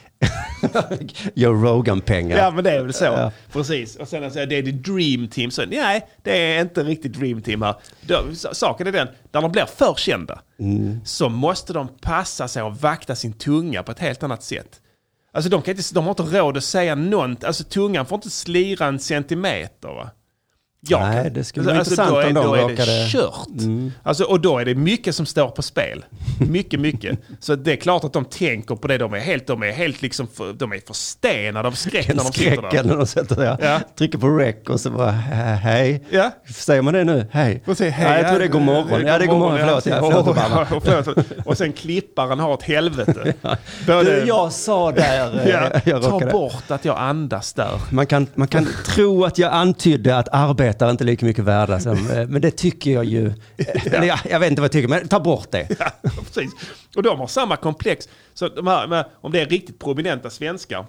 Joe Rogan-pengar. Ja, men det är väl så. Ja. Precis. Och sen alltså, det är det Dream Team. Så, nej, det är inte riktigt Dream Team här. De, saken är den, när de blir för kända mm. så måste de passa sig och vakta sin tunga på ett helt annat sätt. Alltså de, kan inte, de har inte råd att säga något. Alltså tungan får inte slira en centimeter, va? Jag Nej, kan, det skulle vara alltså, intressant då är, om de då är råkade... det kört. Mm. Alltså, och då är det mycket som står på spel. Mycket, mycket. Så det är klart att de tänker på det. De är helt, de är helt liksom för, de är förstenade av skräck när de sitter där. När de sätter där. Ja. Trycker på rec och så bara hej. Ja. Säger man det nu? Hej. Och säger, hej. Nej, jag tror det är god morgon. Ja, det är god morgon. Förlåt. Ja, förlåt, och, Obama. och, förlåt. Och sen klipparen har ett helvete. Både... Du, jag sa där. Ja, jag ta råkade. bort att jag andas där. Man kan, man kan tro att jag antydde att arbetare inte är lika mycket värda som, men det tycker jag ju. Eller jag, jag vet inte vad jag tycker, men ta bort det. Ja, precis. Och de har samma komplex. Så de här, om det är riktigt prominenta svenskar,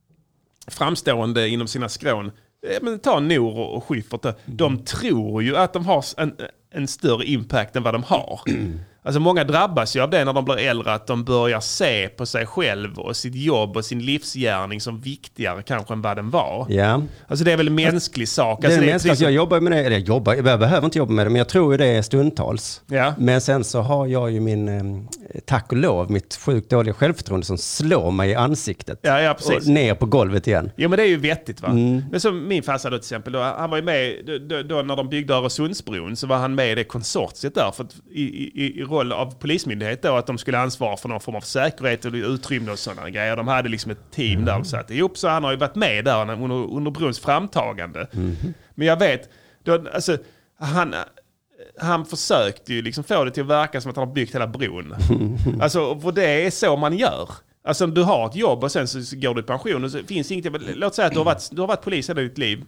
framstående inom sina skrån, men ta Nor och Schyffert, de tror ju att de har en, en större impact än vad de har. Alltså många drabbas ju av det när de blir äldre, att de börjar se på sig själv och sitt jobb och sin livsgärning som viktigare kanske än vad den var. Ja. Alltså det är väl en mänsklig sak. Det är alltså, en det är mänsklig, precis... jag jobbar med det, eller jag jobbar, jag behöver inte jobba med det, men jag tror ju det är stundtals. Ja. Men sen så har jag ju min, eh, tack och lov, mitt sjukt dåliga självförtroende som slår mig i ansiktet. Ja, ja, precis. Och ner på golvet igen. Jo, men det är ju vettigt, va? Mm. Men som min farsa då till exempel, då, han var ju med, då, då, när de byggde Öresundsbron så var han med i det konsortiet där, för att, i, i, i roll av polismyndighet då, att de skulle ansvara för någon form av säkerhet och utrymme och sådana grejer. De hade liksom ett team mm. där och satt ihop, så han har ju varit med där under, under brons framtagande. Mm. Men jag vet, då, alltså, han... Han försökte ju liksom få det till att verka som att han har byggt hela bron. Alltså, för det är så man gör. Alltså, du har ett jobb och sen så går du i pension och så finns inget... Låt säga att du har varit, du har varit polis hela ditt liv.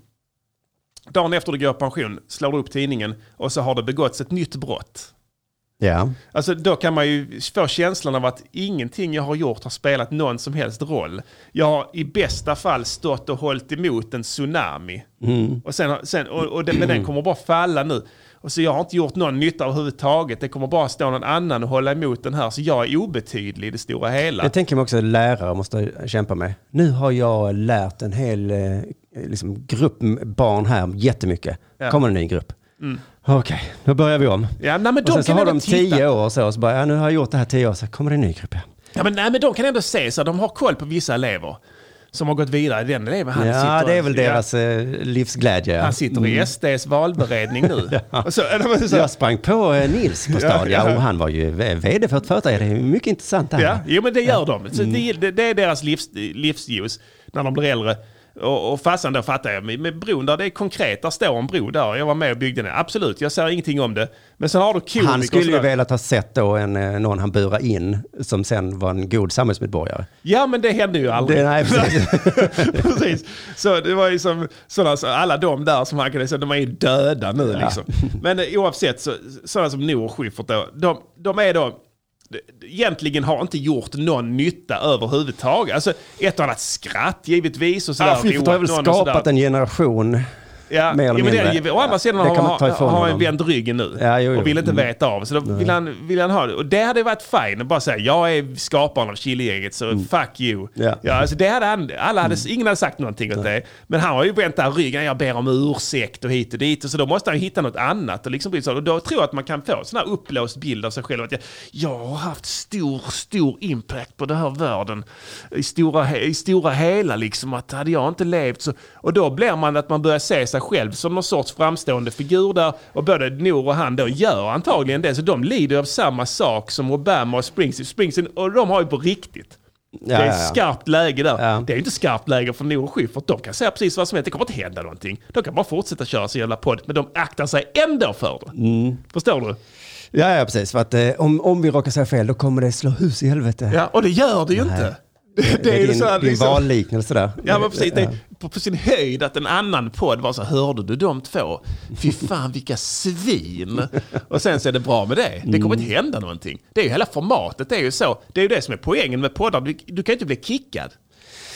Dagen efter du går i pension slår du upp tidningen och så har det begåtts ett nytt brott. Ja. Alltså, då kan man ju få känslan av att ingenting jag har gjort har spelat någon som helst roll. Jag har i bästa fall stått och hållit emot en tsunami. Mm. Och, sen, sen, och, och den, men den kommer bara falla nu. Och så jag har inte gjort någon nytta överhuvudtaget. Det kommer bara stå någon annan och hålla emot den här. Så jag är obetydlig i det stora hela. Jag tänker mig också att lärare måste kämpa med. Nu har jag lärt en hel eh, liksom, grupp barn här jättemycket. Ja. Kommer en ny grupp. Mm. Okej, okay, då börjar vi om. Ja, nej, men och sen så har de titta. tio år så, och så bara, ja, nu har jag gjort det här tio år, så kommer det en ny grupp. Ja, ja men, nej, men de kan ändå se så de har koll på vissa elever som har gått vidare. Den eleven, han ja, sitter, det är väl ja, deras eh, livsglädje. Han sitter i S D:s valberedning nu. Ja. Och så, så, jag sprang på eh, Nils på stan, ja, ja. och han var ju vd för ett företag. Det är mycket intressant det här. Ja, jo, men det gör de. Så det, det är deras livs, livsljus när de blir äldre. Och, och fastan då fattar jag, med, med bron där det är konkret, där står en bro där, jag var med och byggde den, absolut, jag säger ingenting om det, men sen har du Kolik. Han skulle ju velat ha sett då en, någon han burar in som sen var en god samhällsmedborgare. Ja, men det hände ju aldrig. Det, nej, precis. Precis. Så det var ju som sådana, så alla de där som han kunde säga, de är ju döda nu ja. liksom. Men oavsett, så, sådana som Nor och Schyffert då, de, de är då egentligen har inte gjort någon nytta överhuvudtaget. Alltså ett annat skratt givetvis och sådär. Ja, Schyffert har väl skapat en generation. Ja, mer eller ja, men det, å andra sidan har han har en vänd ryggen nu ja, jo, jo. och vill inte mm. veta av. Så då vill han, vill han ha det. Och det hade varit fine att bara säga, jag är skaparen av Chile-gänget, så mm. fuck you. Ja. Ja, alltså det hade han, alla hade, mm. ingen hade sagt någonting åt ja. det. Men han har ju vänt där ryggen, jag ber om ursäkt och hit och dit. Och så då måste han hitta något annat. Och, liksom, och då tror jag att man kan få sån här upplåst bild av sig själv. Att jag, jag har haft stor, stor impact på den här världen. I stora, i stora hela liksom, att hade jag inte levt så. Och då blir man att man börjar se sig själv som någon sorts framstående figur där, och både Nor och han då gör antagligen det, så de lider av samma sak som Obama och Springsteen, Springsteen och de har ju på riktigt. Ja, det är ja, ett ja. skarpt läge där. Ja. Det är ju inte skarpt läge för Nor och Schyffert. De kan säga precis vad som helst. Det kommer inte hända någonting. De kan bara fortsätta köra sin jävla podd, men de aktar sig ändå för det. Mm. Förstår du? Ja, ja, precis. För att eh, om, om vi råkar säga fel, då kommer det slå hus i helvete. Ja, och det gör det ju Nej. inte. Det, det är ju din, så här, din liksom, valliknelse där. Ja, men precis. Det är på, på sin höjd att en annan podd var så, hörde du de två? Fy fan, vilka svin. Och sen så är det bra med det. Det kommer inte hända någonting. Det är ju hela formatet, det är ju så. Det är ju det som är poängen med poddar. Du, du kan ju inte bli kickad.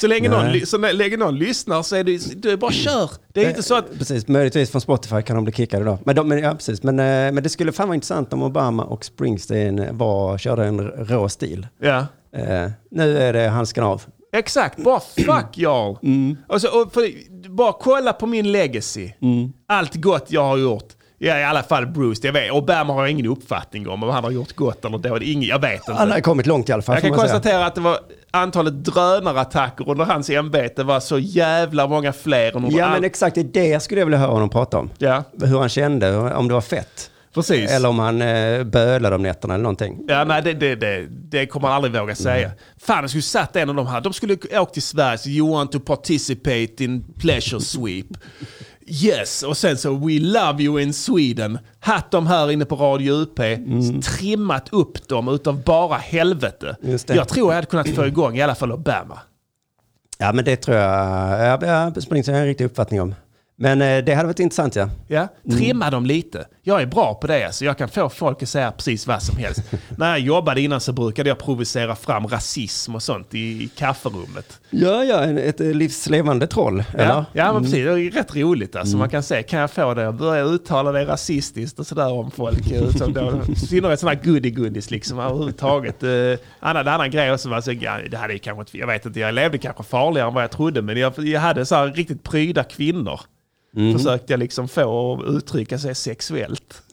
Så länge, någon, så länge någon lyssnar så är det, det är bara kör. Det är inte så att... Precis, möjligtvis från Spotify kan de bli kickade då. Men, de, men, ja, precis. Men, men det skulle fan vara intressant om Obama och Springsteen var, körde en rå stil. Ja. Eh, nu är det handskan av. Exakt, bara fuck y'all. Mm. Och så, och för, bara kolla på min legacy. Mm. Allt gott jag har gjort. Ja, i alla fall Bruce, jag vet. Obama har jag ingen uppfattning om om han har gjort gott eller dåligt. Ingen, jag vet inte. Han har kommit långt i alla fall. Jag kan konstatera säga. att det var antalet drönarattacker under hans ämbete var så jävla många fler. Än ja, all... men exakt. Det är det jag skulle vilja höra honom prata om. Ja. Hur han kände, om det var fett. Precis. Eller om han eh, bölade om nätterna eller någonting. Ja, nej, det, det, det, det kommer man aldrig våga säga. Mm. Fan, de skulle satt en av de här. De skulle åka till Sverige. So you want to participate in pleasure sweep. Yes, och sen så we love you in Sweden. Hatt dem här inne på Radio U P. Mm. Trimmat upp dem utav bara helvete. Jag tror jag hade kunnat få igång i alla fall Obama. Ja, men det tror jag. Jag, jag springer en riktig uppfattning om. Men eh, det hade varit intressant, ja. Ja, trimma mm. dem lite. Jag är bra på det, så jag kan få folk att säga precis vad som helst. När jag jobbade innan så brukade jag provocera fram rasism och sånt i, i kafferummet. Ja, ja, ett livslevande troll, eller? Ja, ja men precis. Det är rätt roligt. Alltså. Mm. Man kan säga, kan jag få det? Jag börjar uttala det rasistiskt och sådär om folk. Synnerhet sådana här goodie-goodies liksom överhuvudtaget. Uh, annan, annan grej också var så, ja, det hade kanske, jag vet inte, jag levde kanske farligare än vad jag trodde, men jag, jag hade så här riktigt pryda kvinnor. Mm. Försökte jag liksom få att uttrycka sig sexuellt.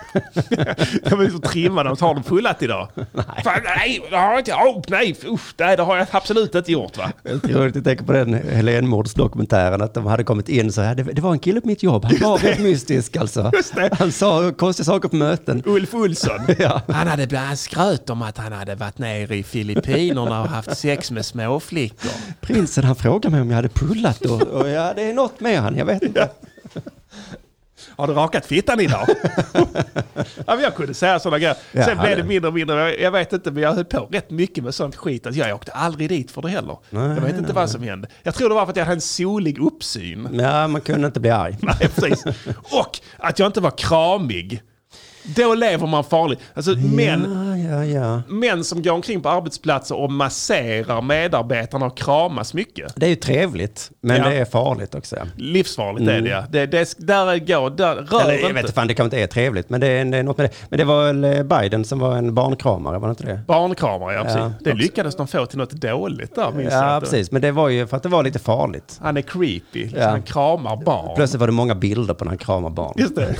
Jag vill så trimma dem. Har de pullat idag? Nej. Fan, nej, det har jag inte. Oh, nej, usch, nej, det har jag absolut inte gjort, va? Jag tror att jag tänker på den Helenmordsdokumentären att de hade kommit in så här. Det, det var en kille på mitt jobb. Han var väldigt mystisk alltså. Han sa konstiga saker på möten. Ulf Olsson. Ja. Han hade bland skröt om att han hade varit nere i Filippinerna och haft sex med småflickor. Prinsen, han frågade mig om jag hade pullat då. Och ja, det är något med han, jag vet inte. Ja. Har du rakat fittan idag? Ja, jag kunde säga sådana grejer. Sen ja, blev det mindre och mindre. Jag vet inte, men jag höll på rätt mycket med sånt skit. Att jag åkte aldrig dit för det heller. Nej, jag vet nej, inte nej. vad som hände. Jag tror det var för att jag hade en solig uppsyn. Ja, man kunde inte bli arg. Nej, precis. Och att jag inte var kramig. Då lever man farligt. Alltså ja, män, ja, ja. män som går omkring på arbetsplatser och masserar medarbetarna och kramas mycket. Det är ju trevligt, men ja. det är farligt också. Livsfarligt mm. är det, ja. Det, det, där går, där rör Eller, inte. Jag vet inte, fan, det kanske inte är trevligt, men det är, det är något med det. Men det var väl Biden som var en barnkramare, var det inte det? Barnkramare, ja, precis. Ja, det lyckades de få till något dåligt där, minst Ja, jag precis. Men det var ju för att det var lite farligt. Han är creepy, liksom. Ja. Han kramar barn. Plötsligt var det många bilder på när han kramar barn. Just det.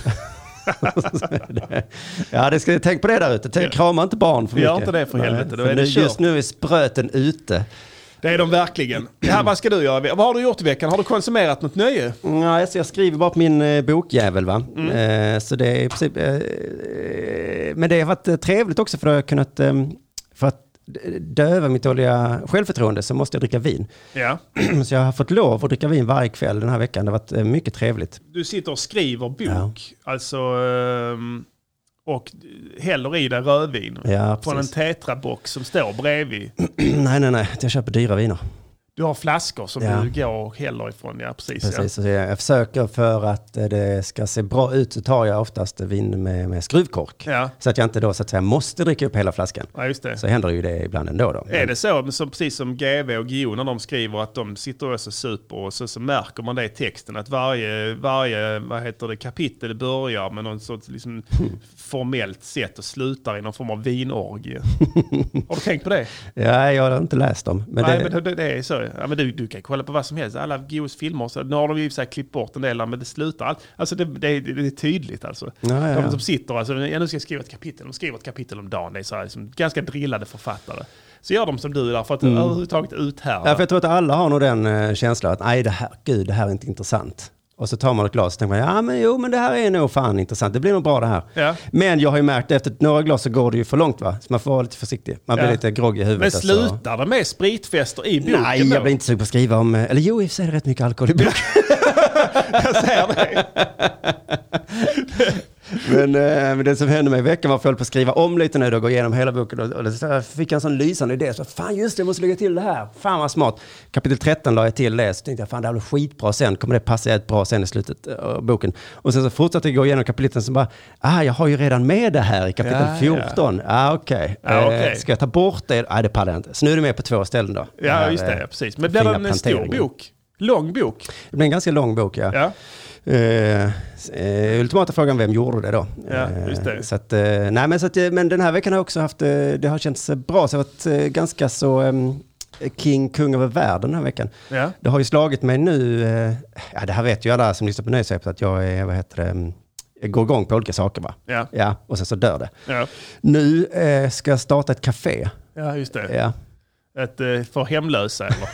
Ja, det ska jag tänka på det där ute. Tänk, krama inte barn för mycket. Gör inte det för helvete. Nej, då är för det just nu är spröten ute. Det är de verkligen. Ja, vad ska du göra? Vad har du gjort i veckan? Har du konsumerat något nöje? Ja, alltså jag skriver bara på min eh, bokjävel, va? Mm. Eh, så det är i princip... Eh, men det har varit eh, trevligt också för att jag har kunnat... Eh, för att döva mitt dåliga självförtroende så måste jag dricka vin. Ja. Så jag har fått lov att dricka vin varje kväll den här veckan. Det har varit eh, mycket trevligt. Du sitter och skriver bok. Ja. Alltså... Um... och häller i dig rödvin ja, från en tetrabox som står bredvid. nej, nej, nej. Jag köper dyra viner. Du har flaskor som ja. du går och häller ifrån. Ja, precis. precis. Ja. Jag försöker för att det ska se bra ut så tar jag oftast vin med, med skruvkork. Ja. Så att jag inte då så att säga måste dricka upp hela flaskan. Ja, just det. Så händer ju det ibland ändå då. Är det så, som, precis som G V och Gio när de skriver att de sitter och så super och så, så märker man det i texten att varje, varje vad heter det, kapitel börjar med någon sorts liksom formellt sätt och slutar i någon form av vinorgie. Har du tänkt på det? Ja, jag har inte läst dem. Men Nej, det... men det, det är så. Ja, men du, du kan kolla på vad som helst. Alla Gios filmer, så nu har de ju så här klippt bort en del, men det slutar allt. Alltså det, det, det är tydligt alltså. Ja, ja. De som sitter, alltså, jag nu ska jag skriva ett kapitel. De skriver ett kapitel om dagen. Det är så här, liksom, ganska drillade författare. Så gör de som du där för att mm. överhuvudtaget uthärda. Ja, för jag tror att alla har nog den uh, känslan att nej, det här, gud, det här är inte intressant. Och så tar man ett glas och tänker man, ja men jo, men det här är nog fan intressant. Det blir nog bra det här. Ja. Men jag har ju märkt efter några glas så går det ju för långt, va? Så man får vara lite försiktig. Man blir ja. lite grogg i huvudet. Men slutar alltså. Det med spritfester i boken? Nej, jag blir inte sugen på att skriva om... Eller jo, i och för sig är det rätt mycket alkohol i boken. Jag säger det. Men men, eh, men det som hände mig i veckan var att jag höll på att skriva om lite nu och gå igenom hela boken. Och, och så fick jag en sån lysande idé. Så fan just det, jag måste lägga till det här. Fan vad smart. Kapitel tretton la jag till det. Så tänkte jag, fan det här blir skitbra sen. Kommer det passa ett bra sen i slutet av boken. Och sen så fortsatte jag gå igenom kapitlen så bara, ah jag har ju redan med det här i kapitel ja, fjorton. Ja. Ah, okej. Okay. Ja, okay. eh, ska jag ta bort det? Nej, ah, det pallar jag inte. Så nu är det med på två ställen då. Ja, här, just det. Ja, precis. Men blir det en stor bok? Lång bok? Det blir en ganska lång bok, ja. Ja. Uh, uh, ultimata frågan, vem gjorde det då? Ja, just det. Uh, så att, uh, nej, men, så att, men den här veckan har jag också haft, uh, det har känts bra, så jag har varit uh, ganska så um, king, kung över världen den här veckan. Ja. Det har ju slagit mig nu, uh, ja det här vet ju alla som lyssnar på nöjesvepet att jag är, vad heter det, um, jag går igång på olika saker va? Ja. Ja, och sen så dör det. Ja. Nu uh, ska jag starta ett café. Ja, just det. Ja. Ett för hemlösa eller?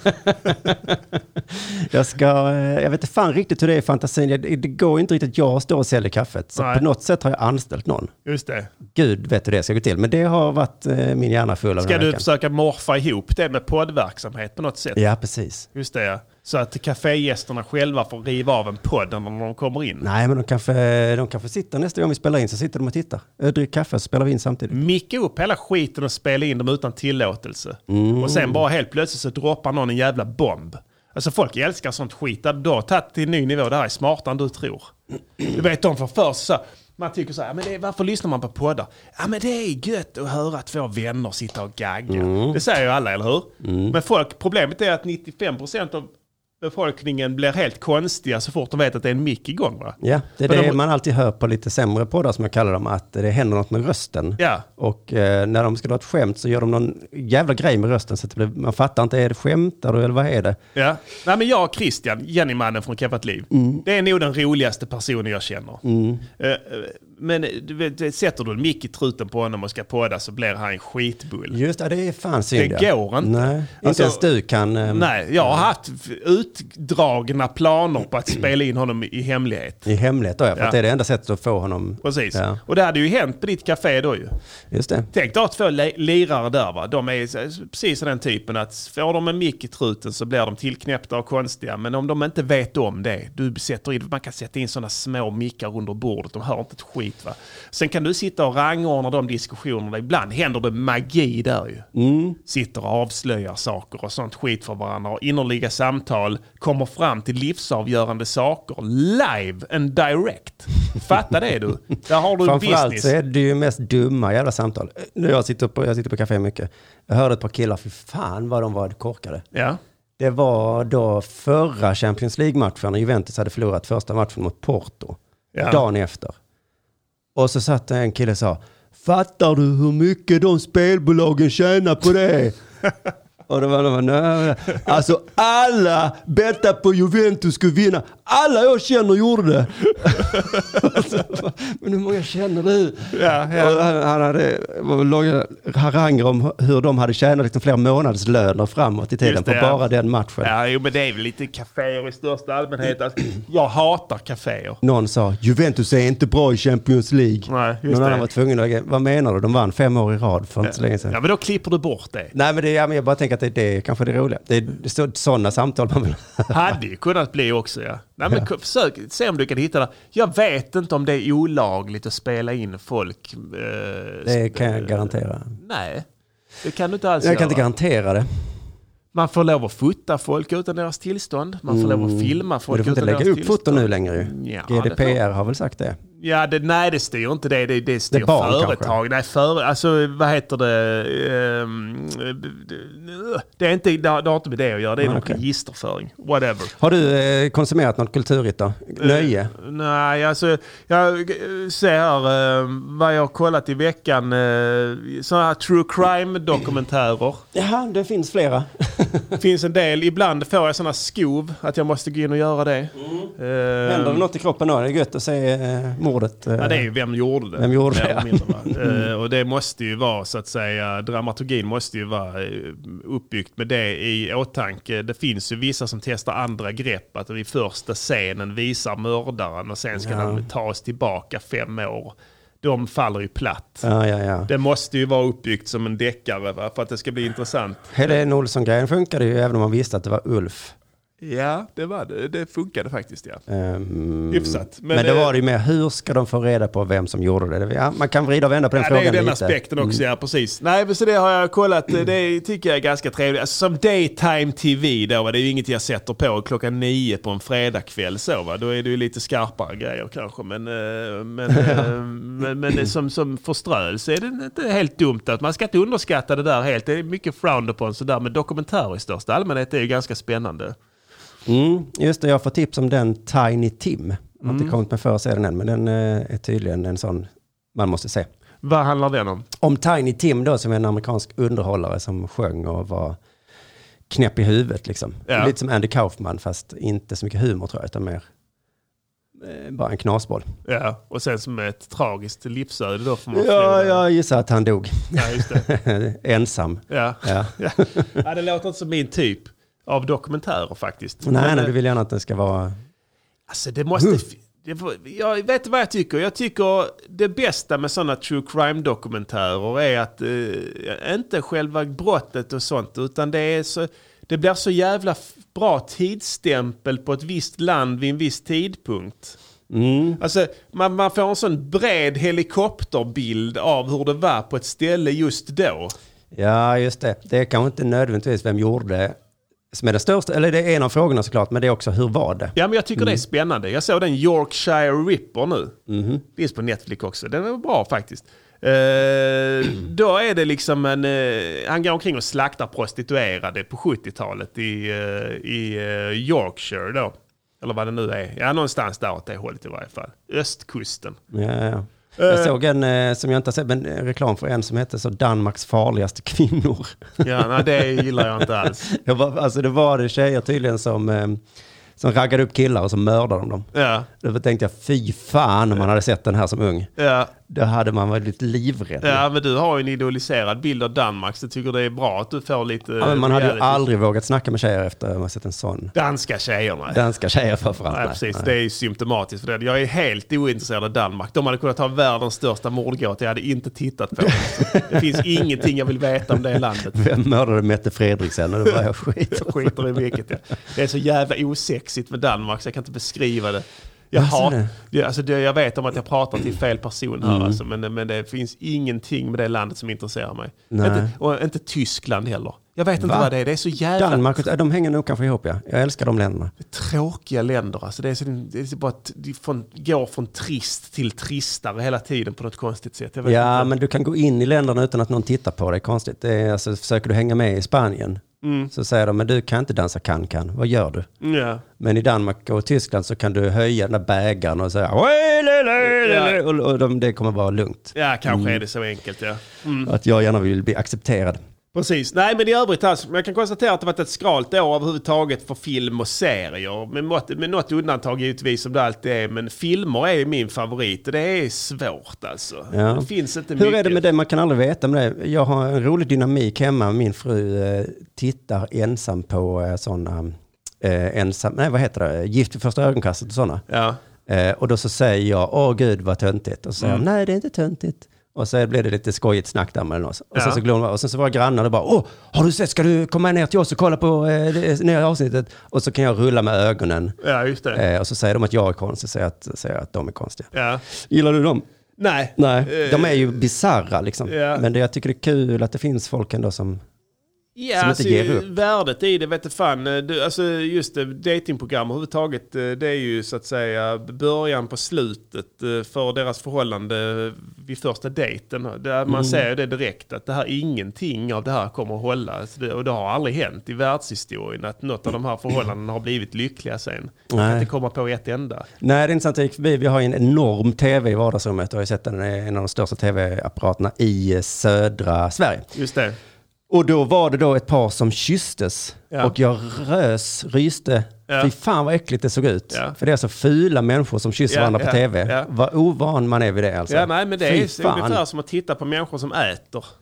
jag ska, jag vet inte fan riktigt hur det är i fantasin. Det, det går inte riktigt att jag står och säljer kaffet. Så Nej. På något sätt har jag anställt någon. Just det. Gud vet hur det ska gå till. Men det har varit eh, min hjärna full av. Ska den du veckan. försöka morfa ihop det med poddverksamhet på något sätt? Ja, precis. Just det, ja. Så att kafégästerna själva får riva av en podd när de kommer in. Nej, men de kanske, de kanske sitter nästa gång vi spelar in så sitter de och tittar. Dricker kaffe så spelar vi in samtidigt. Micka upp hela skiten och spela in dem utan tillåtelse. Mm. Och sen bara helt plötsligt så droppar någon en jävla bomb. Alltså folk älskar sånt skit. Då har tagit till en ny nivå. Det här är smartare än du tror. Du vet de för först så man tycker så här, men det är, varför lyssnar man på poddar? Ja men det är gött att höra att två vänner sitter och gaggar. Mm. Det säger ju alla, eller hur? Mm. Men folk, problemet är att nittiofem procent av befolkningen blir helt konstiga så fort de vet att det är en mick igång, va? Ja, det är För det de... man alltid hör på lite sämre poddar som jag kallar dem, att det händer något med rösten. Ja. Och eh, när de ska dra ett skämt så gör de någon jävla grej med rösten så att det blir, man fattar inte, är det skämtar du eller vad är det? Ja, nej men jag och Christian, Jenny-mannen från Keppat Liv, mm. det är nog den roligaste personen jag känner. Mm. Uh, men du vet, sätter du en mick i truten på honom och ska podda så blir han skitbull. Just det, det är fan synd. Det går inte. Nej, alltså, inte ens du kan... Um, nej, jag har haft utdragna planer på att spela in honom i hemlighet. I hemlighet då, ja, för ja. att det är det enda sättet att få honom... Precis. Ja. Och det hade ju hänt på ditt café då ju. Just det. Tänk då två lirare där, va. De är precis den typen att får de en mick i truten så blir de tillknäppta och konstiga. Men om de inte vet om det, du sätter in, man kan sätta in sådana små mickar under bordet, de hör inte ett skit, va. Sen kan du sitta och rangordna de diskussionerna. Ibland händer det magi där ju. Mm. Sitter och avslöjar saker och sånt skit för varandra. Och innerliga samtal kommer fram till livsavgörande saker. Live and direct. Fatta det du. Där har du framförallt business. Så är det ju mest dumma jävla samtal. Nu jag sitter på, jag sitter på café mycket. Jag hörde ett par killar, för fan vad de var korkade. Ja. Det var då förra Champions League-matchen när Juventus hade förlorat första matchen mot Porto. Ja. Dagen efter. Och så satt en kille och sa, fattar du hur mycket de spelbolagen tjänar på det? Och det var, det var nej. Alltså alla bettar på Juventus skulle vinna. Alla jag känner gjorde det. Men hur många känner du? Ja, ja. Och han, han hade långa haranger om hur de hade tjänat liksom flera månaders löner framåt i tiden det, på ja. bara den matchen. Ja, jo, men det är väl lite kaféer i största allmänhet. Alltså, jag hatar kaféer. Någon sa, Juventus är inte bra i Champions League. Nej, just Någon det. annan var tvungen att, vad menar du? De vann fem år i rad för inte ja. så länge sedan. Ja, men då klipper du bort det. Nej, men det, ja, men jag bara tänker att det, det är kanske det roliga. Det är, det är sådana samtal man vill hade ju kunnat bli också, ja. Nej, men ja. Försök se om du kan hitta det. Jag vet inte om det är olagligt att spela in folk. Eh, det kan jag garantera. Nej, det kan du inte alls Jag kan göra. inte garantera det. Man får lov att fota folk utan deras tillstånd. Man får mm. lov att filma folk utan deras tillstånd. Du får inte lägga upp foton nu längre. Ja, G D P R har väl sagt det. Ja, det, nej det styr inte det. Det, det styr det barn, företag. Kanske. Nej, för, alltså vad heter det? Um, det är inte, det har inte med det att göra. Det är någon okay. registerföring. Whatever. Har du eh, konsumerat något kulturigt då? Nöje? Uh, nej, alltså jag ser här uh, vad jag har kollat i veckan. Uh, sådana här true crime-dokumentärer. Jaha, det finns flera. finns en del. Ibland får jag sådana skov att jag måste gå in och göra det. Mm. Uh, Händer det något i kroppen då? Det är gött att se uh, mordet. Uh, ja, det är ju vem gjorde det. Vem gjorde det? Ja. Mindre, uh, och det måste ju vara så att säga, dramaturgin måste ju vara uh, uppbyggt med det i åtanke. Det finns ju vissa som testar andra grepp. Att i första scenen visar mördaren och sen ska ja. han tas tillbaka fem år. De faller ju platt. Ja, ja, ja. Det måste ju vara uppbyggt som en deckare, va? För att det ska bli intressant. Helene Olsson-grejen funkade ju även om man visste att det var Ulf. Ja, det var det. Det funkade faktiskt, ja. Um, Hyfsat. Men, men det var det ju mer, hur ska de få reda på vem som gjorde det? Ja, man kan vrida och vända på den ja, frågan lite. Det är den lite. Aspekten också, mm. ja precis. Nej, men så det har jag kollat. Det tycker jag är ganska trevligt. Alltså, som daytime T V då, va? Det är ju inget jag sätter på klockan nio på en fredagkväll så, va? Då är det ju lite skarpare grejer kanske. Men, men, men, men som, som förströelse är det inte helt dumt. Att man ska inte underskatta det där helt. Det är mycket frowned upon sådär. Men dokumentärer i största allmänhet är ju ganska spännande. Mm, just det, jag får tips om den Tiny Tim. Jag har inte Mm. kommit med för att se den än, men den är tydligen en sån man måste se. Vad handlar den om? Om Tiny Tim då, som är en amerikansk underhållare som sjöng och var knäpp i huvudet liksom. Ja. Lite som Andy Kaufman, fast inte så mycket humor tror jag, utan mer eh, bara en knasboll. Ja, och sen som ett tragiskt livsöde då får man Ja, jag gissar att han dog. Ja, just det. Ensam. Ja. Ja. Ja. Ja, det låter inte som min typ av dokumentärer faktiskt. Nej, Men, nej, du vill gärna att den ska vara... Alltså det måste... Det, jag vet vad jag tycker. Jag tycker det bästa med sådana true crime-dokumentärer är att eh, inte själva brottet och sånt, utan det är så... Det blir så jävla bra tidsstämpel på ett visst land vid en viss tidpunkt. Mm. Alltså, man, man får en sån bred helikopterbild av hur det var på ett ställe just då. Ja, just det. Det är kanske inte nödvändigtvis vem gjorde det som är det största, eller det är en av frågorna såklart, men det är också hur var det? Ja, men jag tycker mm. det är spännande. Jag såg den Yorkshire Ripper nu. Mm. Finns på Netflix också. Den är bra faktiskt. Uh, då är det liksom en... Uh, han går omkring och slaktar prostituerade på sjuttiotalet i, uh, i uh, Yorkshire då. Eller vad det nu är. Ja, någonstans där åt det hållet i varje fall. Östkusten. Ja, ja. Jag såg en eh, som jag inte har sett, men reklam för en som heter så Danmarks farligaste kvinnor. Ja, nej, det gillar jag inte alls. Jag var, alltså det var det tjejer tydligen som, eh, som raggade upp killar och så mördade de dem. Ja. Då tänkte jag, fy fan om man hade sett den här som ung. Ja. Då hade man varit lite livrädd. Ja, men du har ju en idoliserad bild av Danmark, så tycker det är bra att du får lite... Ja, men man hade ju reality. aldrig vågat snacka med tjejer efter att man sett en sån. Danska tjejerna. Danska tjejer framförallt. Nej, precis. Nej. Det är ju symptomatiskt för det. Jag är helt ointresserad av Danmark. De hade kunnat ha världens största mordgåta. Jag hade inte tittat på det. Det finns ingenting jag vill veta om det landet. Vem mördade Mette Fredriksen? Och det var jag skit. Jag skiter i vilket. Ja. Det är så jävla osexigt med Danmark så jag kan inte beskriva det. Jag, har, det, alltså det, jag vet om att jag pratar till fel person här, mm. alltså, men, men det finns ingenting med det landet som intresserar mig. Inte, och inte Tyskland heller. Jag vet inte Va? vad det är. Det är så jävla... Danmark, de hänger nog kanske ihop, ja. Jag älskar de länderna. Det är tråkiga länder. Alltså det är så, det är så bara att de från, går från trist till tristare hela tiden på något konstigt sätt. Jag vet ja, inte. men du kan gå in i länderna utan att någon tittar på dig. Konstigt. Det är, alltså, försöker du hänga med i Spanien mm. så säger de, men du kan inte dansa kan-kan. Vad gör du? Ja. Men i Danmark och Tyskland så kan du höja den där bägaren och säga ja. och, och de, det kommer vara lugnt. Ja, kanske mm. är det så enkelt, ja. Mm. Att jag gärna vill bli accepterad. Precis. Nej, men i övrigt alltså, jag kan konstatera att det varit ett skralt år överhuvudtaget för film och serier. Med, något, med något undantag givetvis som det alltid är. Men filmer är min favorit och det är svårt alltså. Ja. Det finns inte Hur mycket. är det med det? Man kan aldrig veta med det. Jag har en rolig dynamik hemma. Min fru eh, tittar ensam på eh, sådana... Eh, ensam, nej, vad heter det? Gift vid första ögonkastet och sådana. Ja. Eh, och då så säger jag, åh gud vad töntigt. Och så säger mm. jag, nej det är inte töntigt. Och så blir det lite skojigt snack där med oss. Och, ja. sen så glömmer, och sen så var grannar och bara, åh, har du sett, ska du komma ner till oss och kolla på eh, det nya avsnittet? Och så kan jag rulla med ögonen. Ja, just det. Eh, och så säger de att jag är konstig, och säger att, säger att de är konstiga. Ja. Gillar du dem? Nej. Nej, de är ju bizarra liksom. Ja. Men det, jag tycker det är kul att det finns folk ändå som... Ja, alltså, värdet i det vet du fan. Du, alltså just det, datingprogram överhuvudtaget, det är ju så att säga början på slutet för deras förhållande vid första dejten. Där man mm. ser det direkt att det här, ingenting av det här kommer att hålla. Alltså det, och det har aldrig hänt i världshistorien att något av de här förhållandena har blivit lyckliga sen. Man kan inte komma på ett enda. Nej, det är intressant. Vi har en enorm tv i vardagsrummet och jag har sett den, en av de största tv-apparaterna i södra Sverige. Just det. Och då var det då ett par som kysstes. Ja. Och jag rös, ryste. Ja. Fy fan vad äckligt det såg ut. Ja. För det är så fula människor som kysser ja, varandra ja, på tv. Ja. Vad ovan man är vid det alltså. Ja, nej, men det Fy är fan. Ungefär som att titta på människor som äter.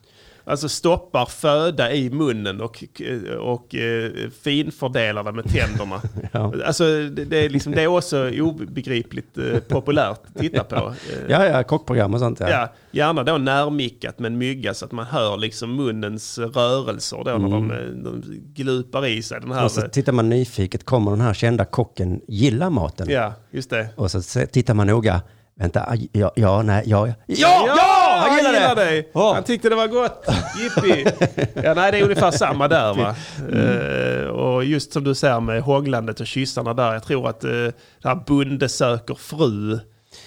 alltså stoppar föda i munnen och, och eh, finfördelar det med tänderna. Ja. Alltså det, det, är liksom, det är också obegripligt eh, populärt att titta på. Eh, ja, ja, kockprogram och sånt. Ja. Ja, gärna då närmickat med en mygga så att man hör liksom munnens rörelser då mm. när de, de glupar i sig. Den här, och så tittar man nyfiket, kommer den här kända kocken gilla maten? Ja, just det. Och så tittar man noga. Vänta, ja, ja, nej, ja, ja, ja, ja han gillar, gillar det. Dig. Oh. Han tyckte det var gott. Jippi. Ja, nej, det är ungefär samma där, va. Mm. Uh, och just som du säger med hånglandet och kyssarna där, jag tror att uh, det här Bonde söker fru.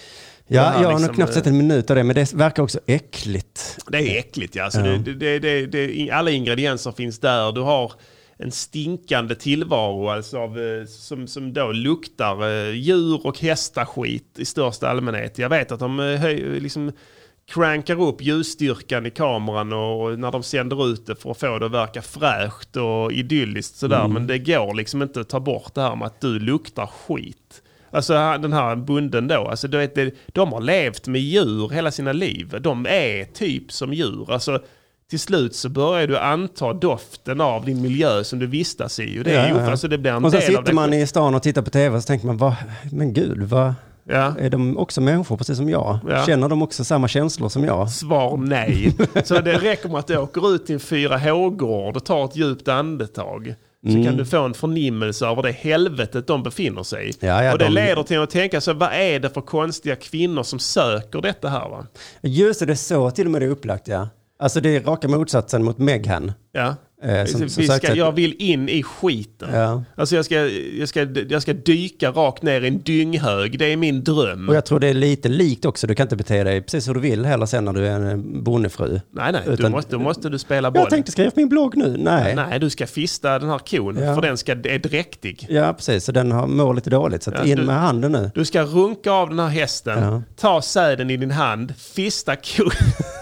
Ja, jag har liksom, nog knappt sett en minut av det, men det verkar också äckligt. Det är äckligt, ja. Så ja. Det, det, det, det, alla ingredienser finns där. Du har en stinkande tillvaro alltså av, som, som då luktar uh, djur och hästaskit i största allmänhet. Jag vet att de uh, höj, liksom crankar upp ljusstyrkan i kameran och när de sänder ut det för att få det att verka fräscht och idylliskt sådär. Mm. Men det går liksom inte att ta bort det här med att du luktar skit. Alltså den här bonden då, alltså du vet, de har levt med djur hela sina liv. De är typ som djur. Alltså till slut så börjar du anta doften av din miljö som du vistas i. Och det är ja, ju, ja. Alltså det blir en och så del sitter av det. Man i stan och tittar på tv och så tänker man, va, men gud, vad... Ja. Är de också människor precis som jag? Ja. Känner de också samma känslor som jag? Svar nej. Så det räcker med att du åker ut till en fyra H-gård och tar ett djupt andetag. Så mm. kan du få en förnimmelse över det helvetet de befinner sig i. Ja, ja, och det de... leder till att tänka, så vad är det för konstiga kvinnor som söker detta här, va? Just det, det är så till och med det är upplagt, ja. Alltså det är raka motsatsen mot Meghan. Ja. Eh, som, som ska, att... Jag vill in i skiten. Ja. Alltså jag ska, jag, ska, jag ska dyka rakt ner i en dynghög. Det är min dröm. Och jag tror det är lite likt också. Du kan inte bete dig precis hur du vill heller sen när du är en bonnefru. Nej, nej. Utan, du måste, då måste du spela boll. Jag tänkte skriva på min blogg nu. Nej, nej du ska fista den här kon. Ja. För den ska, är dräktig. Ja, precis. Så den har mår lite dåligt. Så ja, in du, med handen nu. Du ska runka av den här hästen. Ja. Ta säden i din hand. Fista kon.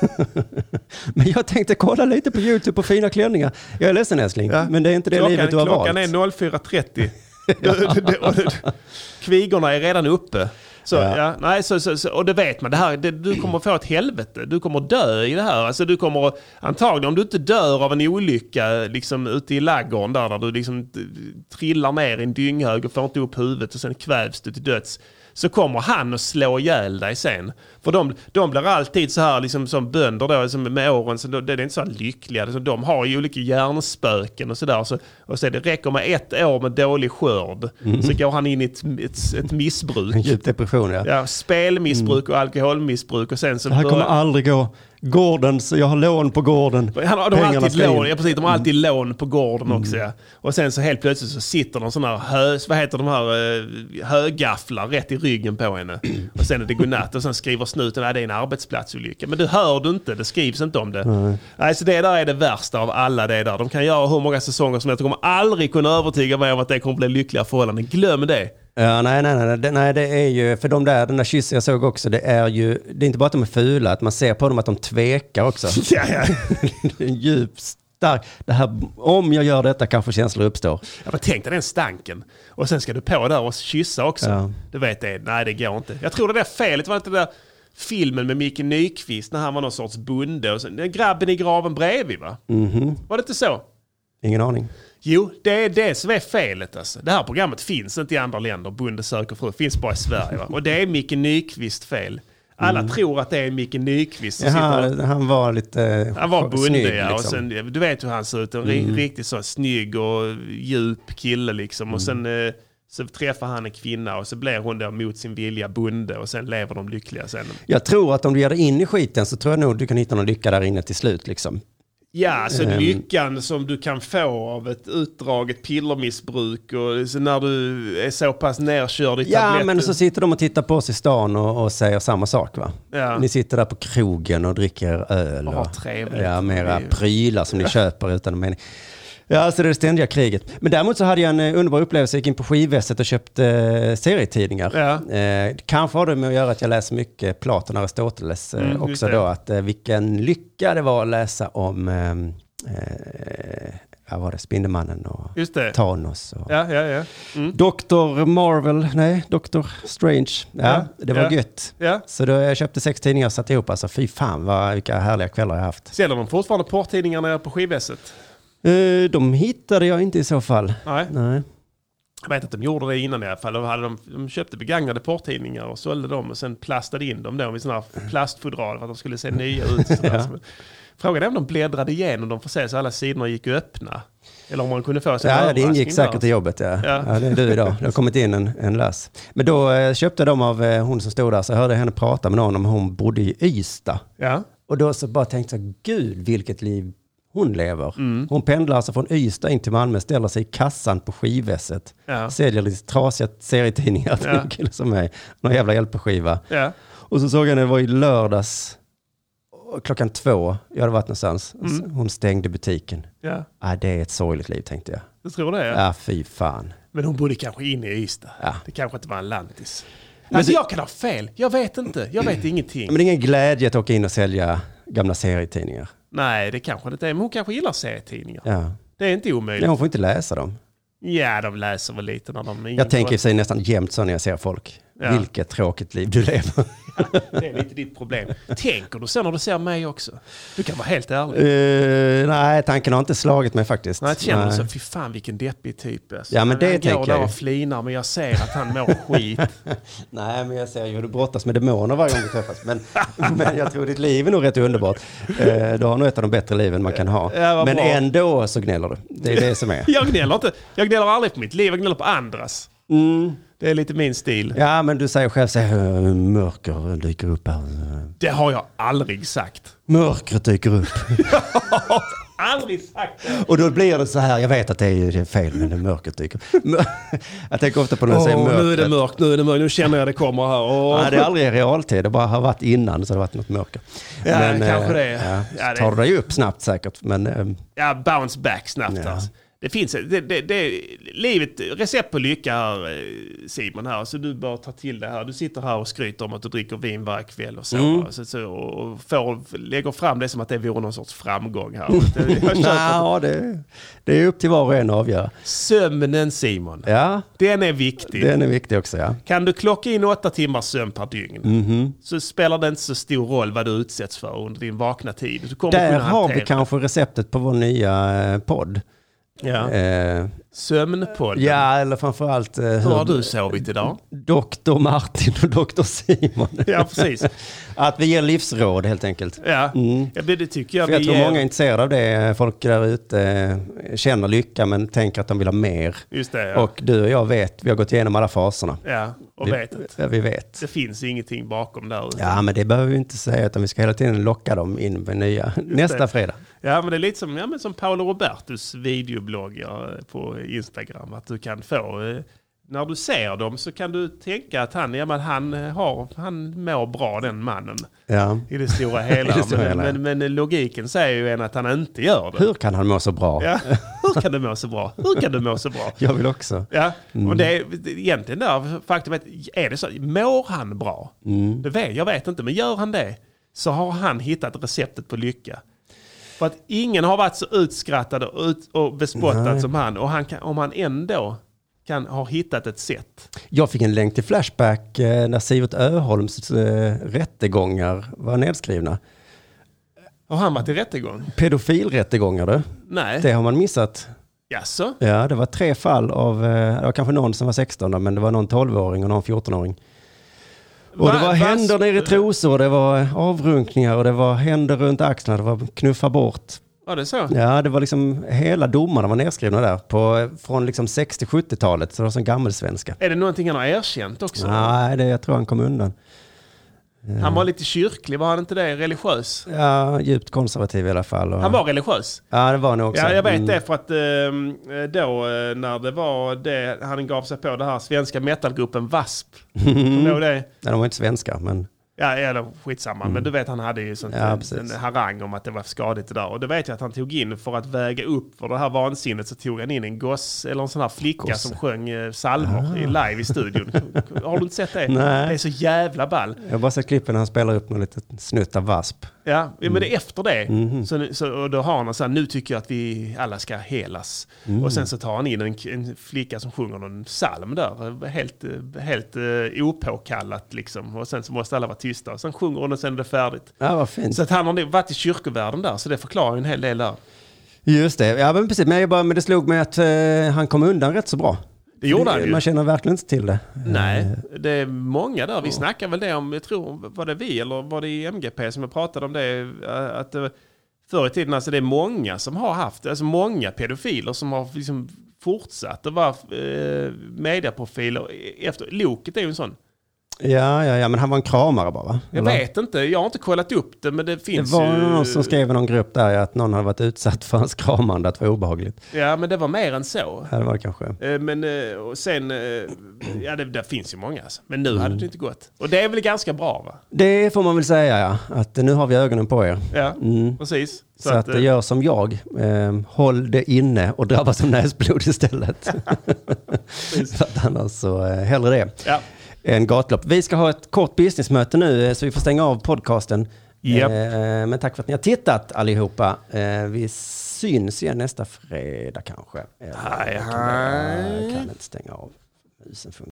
Men jag tänkte kolla lite på YouTube på fina klänningar. Jag är ledsen, älskling. Ja. Men det är inte det klockan, livet du har klockan valt. Klockan är fyra trettio. Kvigorna är redan uppe. Så, ja. Ja, nej, så, så, så, och det vet man, det här, det, du kommer få ett helvete. Du kommer dö i det här. Alltså, du kommer, antagligen, om du inte dör av en olycka liksom, ute i laggården där, där du liksom, trillar ner i en dynghög och får inte upp huvudet och sen kvävs du till döds, så kommer han att slå ihjäl dig sen. För de, de blir alltid så här liksom, som bönder då, liksom med åren, så det är inte så lyckliga. De har ju olika hjärnspöken och sådär. Så, och så det räcker med ett år med dålig skörd. Mm. Så går han in i ett, ett, ett missbruk. En djup depression, ja. Ja, spelmissbruk mm. och alkoholmissbruk. Och sen så det här bör... kommer aldrig gå. Gården, så jag har lån på gården. Han har, de, har alltid lån, ja, precis, de har alltid mm. lån på gården också. Ja. Och sen så helt plötsligt så sitter de sådana här, hö, vad heter de här, högafflar rätt i ryggen på henne. Och sen är det godnatt och sen skriver snuten att det är en arbetsplatsolycka. Men du hör du inte, det skrivs inte om det. Mm. Nej, så det där är det värsta av alla det där. De kan göra hur många säsonger som helst. De kommer aldrig kunna övertyga mig om att det kommer bli lyckliga förhållanden. Glöm det. Ja, nej, nej, nej, det, nej, det är ju, för de där, den där kyssen jag såg också, det är ju, det är inte bara att de är fula, att man ser på dem att de tvekar också. Ja, ja. Det är en djup, stark, det här, om jag gör detta kanske känslor uppstår. Ja, men tänk dig den stanken. Och sen ska du på där och kyssa också. Ja. Du vet det, nej det går inte. Jag tror det där felet var inte det där filmen med Micke Nyqvist när han var någon sorts bonde och sen, grabben i graven bredvid, va? Mm-hmm. Var det inte så? Ingen aning. Jo, det är det som är felet. Alltså. Det här programmet finns inte i andra länder. Bonde söker fru finns bara i Sverige. Va? Och det är Micke Nyqvist fel. Alla mm. tror att det är Micke Nyqvist. Jaha, och... Han var lite Han var bonde, snygg, ja. liksom. Och sen, du vet hur han ser ut. En mm. riktigt så snygg och djup kille liksom. Mm. Och sen eh, så träffar han en kvinna och så blir hon där mot sin vilja bonde. Och sen lever de lyckliga sen. Jag tror att om du ger dig in i skiten så tror jag nog du kan hitta någon lycka där inne till slut liksom. Ja, alltså um, lyckan som du kan få av ett utdraget pillermissbruk och så när du är så pass nerkörd i ja, tabletten. Men så sitter de och tittar på oss i stan och, och säger samma sak, va? Ja. Ni sitter där på krogen och dricker öl. Och, och trevligt. Ja, mera prylar som ni köper utan mening. Ja, alltså det är det ständiga kriget. Men däremot så hade jag en underbar upplevelse. Jag gick in på skivvässet och köpte eh, serietidningar. Ja. Eh, kanske har det med att göra att jag läser mycket Platon och Aristoteles. Eh, mm, också då att eh, vilken lycka det var att läsa om eh, eh, vad var det? Spindelmannen och Just det. Thanos. Och Ja, ja, ja. Mm. doktor Marvel, nej, doktor Strange. Ja, Ja, det var ja. gött. Ja. Så då jag köpte sex tidningar och satt ihop. Alltså fy fan vad, vilka härliga kvällar jag haft. Säljer de fortfarande porttidningar nere på skivvässet? Uh, de hittade jag inte i så fall. Nej. Nej. Jag vet att de gjorde det innan i alla fall. De, hade de, de köpte begagnade porttidningar och sålde dem och sen plastade in dem då i sådana här plastfodral för att de skulle se nya ut. Ja. Frågan är om de bläddrade igenom dem för att se så alla sidorna gick att öppna. Eller om man kunde få sig en Ja, det ingick säkert där. i jobbet. Ja. Ja. Ja, det är du idag. Det har kommit in en, en läs. Men då eh, köpte de av eh, hon som stod där, så jag hörde henne prata med någon om hon bodde i Ystad. Ja. Och då så bara tänkte jag, gud vilket liv hon lever. Mm. Hon pendlar alltså från Ystad in till Malmö, ställer sig i kassan på skivvässet. Ja. Säljer lite trasiga serietidningar till Ja. en kille som mig. Någon jävla hjälpeskiva. Ja. Och så såg jag när det var i lördags klockan två. Jag hade varit någonstans. Mm. Hon stängde butiken. Ja. Ah, det är ett sorgligt liv, tänkte jag. Du tror det? Ja. Ja, ah, fy fan. Men hon bodde kanske inne i Ystad. Ja. Det kanske inte var en lantis. Men Alltså det- jag kan ha fel. Jag vet inte. Jag vet ingenting. Men det är ingen glädje att åka in och sälja gamla serietidningar. Nej, det kanske inte är. Men hon kanske gillar serietidningar. Ja. Det är inte omöjligt. Nej, hon får inte läsa dem. Ja, de läser väl lite när de... Jag tänker i sig nästan jämt så när jag ser folk. Ja. Vilket tråkigt liv du lever. Det är lite ditt problem. Tänker du så när du ser mig också? Du kan vara helt ärlig. Uh, nej, tanken har inte slagit mig faktiskt. Nej, jag känner Nej. så, fy fan vilken deppig typ. Alltså. Ja, men det han tänker går jag där ju. och flinar, men jag ser att han mår skit. Nej, men jag ser ju hur du brottas med demoner varje gång vi träffas. Men, men jag tror ditt liv är nog rätt underbart. Uh, du har nog ett av de bättre liven man kan ha. Ja, vad men bra. ändå så gnäller du. Det är det som är. Jag gnäller inte. Jag gnäller aldrig på mitt liv, jag gnäller på andras. Mm. Det är lite min stil. Ja, men du säger själv så här, "Uh, mörker dyker upp här. Det har jag aldrig sagt. Mörkret dyker upp. Aldrig sagt det. Och då blir det så här, jag vet att det är fel, men det mörkret dyker upp. Jag tänker ofta på när jag säger Åh, mörkret. nu är det mörkt, nu är det mörkt, nu känner jag det kommer här. Åh. Nej, det är aldrig i realtid, det bara har varit innan så det har varit något mörker. Ja, kanske det. Ja, Ja, så tar det- du dig upp snabbt säkert, men ehm, Ja, bounce back snabbt Ja. alltså. Det finns det, det, det, livet, recept på lycka här eh, Simon här, så du bör ta till det här. Du sitter här och skryter om att du dricker vin varje kväll och så, Mm. så, så och får, lägger fram det som att det vore någon sorts framgång här. Det- jag köper- ja, det, det är upp till var och en att avgöra. Sömnen Simon, Ja, den är viktig. den är viktig också, ja. Kan du klocka in åtta timmars sömn per dygn Mhm. så spelar det inte så stor roll vad du utsätts för under din vakna tid. Du kommer Där kunna har hantera vi kanske receptet på vår nya eh, podd. ja. Eh, Sömnpodden. ja, eller framförallt eh, Hur har du sovit idag? doktor Martin och doktor Simon. Ja, precis. Att vi ger livsråd helt enkelt. Ja, Mm. ja det, det tycker jag För jag vi tror ger. många är intresserade av det. Folk där ute eh, känner lycka men tänker att de vill ha mer. Just det, ja. Och du och jag vet, vi har gått igenom alla faserna. ja, och vi, vet att ja, vi vet. det finns ingenting bakom där. Utan, Ja, men det behöver vi inte säga, utan vi ska hela tiden locka dem in med nya nästa det. fredag. ja, men det är lite som, ja, men som Paolo Robertus videobloggar på Instagram. Att du kan få, eh, när du ser dem så kan du tänka att han, ja, men han, har, han mår bra den mannen. Ja. I det stora hela. I det stora men, hela. men, men logiken säger ju en att han inte gör det. Hur kan han må så bra? Ja. Hur kan du må så bra? Hur kan du må så bra? Jag vill också. Ja, Mm. och det är det, är egentligen där faktum att är det så, mår han bra? Mm. Det vet, jag vet inte, men gör han det så har han hittat receptet på lycka. För att ingen har varit så utskrattad och, ut, och bespottad Nej. som han. Och han kan, om han ändå kan ha hittat ett sätt. Jag fick en länk till Flashback eh, när Sivert Öholms eh, rättegångar var nedskrivna. Har han varit i rättegång? Pedofilrättegångar du. Nej. Det har man missat. Jaså? Ja, det var tre fall av, eh, det var kanske någon som var sexton då, men det var någon tolvåring och någon fjortonåring. Och det Va- var va- händer ner i trosor, det var avrunkningar och det var händer runt axlarna, det var knuffa bort. Var det så? Ja, det var liksom, hela domarna var nedskrivna där på, från liksom sextio-sjuttiotalet, så det var som gammelsvenska. Är det någonting han har erkänt också? Nej, det, jag tror han kom undan. Han var lite kyrklig, var han inte det? Religiös? Ja, djupt konservativ i alla fall. Och, Han var religiös? Ja, det var nog också. Ja, jag vet Mm. det för att eh, då eh, när det var det, han gav sig på det här svenska metalgruppen W A S P. Kommer du ihåg det? Nej, de var inte svenskar, men... Ja, eller skitsamma. Men du vet, han hade ju sånt, Ja, en, precis. en harang om att det var skadligt det där. Och det vet jag att han tog in för att väga upp för det här vansinnet, så tog han in en goss eller en sån här flicka Gosse. som sjöng eh, salmer i live i studion. Har du inte sett det? Nej. Det är så jävla ball. Jag har bara sett klippen när han spelar upp någon liten snutt av W A S P. Ja, mm. men det är efter det. Mm. Så, så, och då har han så här, nu tycker jag att vi alla ska helas. Mm. Och sen så tar han in en, en flicka som sjunger någon psalm där. Helt, helt uh, opåkallat liksom. Och sen så måste alla vara tysta. Och sen sjunger hon och sen är det färdigt. Ja, vad fint. Så att han har varit i kyrkovärlden där. Så det förklarar en hel del där. Just det, ja men precis. Men, jag bara, men det slog mig att uh, han kom undan rätt så bra. Det gjorde han ju. Man känner verkligen inte till det. Nej, det är många där. Vi snackar väl det om, jag tror, var det vi eller var det i M G P som jag pratade om det, att förr i tiden, alltså det är många som har haft, alltså många pedofiler som har liksom fortsatt att vara eh, medieprofiler efter. Loket är ju en sån. Ja, ja, ja, men han var en kramare bara, va? Jag vet inte, jag har inte kollat upp det, men det finns ju... Det var ju... någon som skrev i någon grupp där att någon hade varit utsatt för hans kramande, att det var obehagligt. Ja, men det var mer än så. Ja, det var det kanske. Men och sen, ja det, det finns ju många alltså. Men nu mm. hade det inte gått. Och det är väl ganska bra, va? Det får man väl säga, ja. Att nu har vi ögonen på er. Ja, mm. precis. Så, så att, att gör som jag. Eh, håll det inne och drabbas av näsblod istället. Så att annars så eh, hellre det. Ja. En gatlopp. Vi ska ha ett kort businessmöte nu så vi får stänga av podcasten. Yep. Eh, men tack för att ni har tittat allihopa. Eh, vi syns igen nästa fredag kanske. Hej, hej. Jag kan inte stänga av. Musen funkar.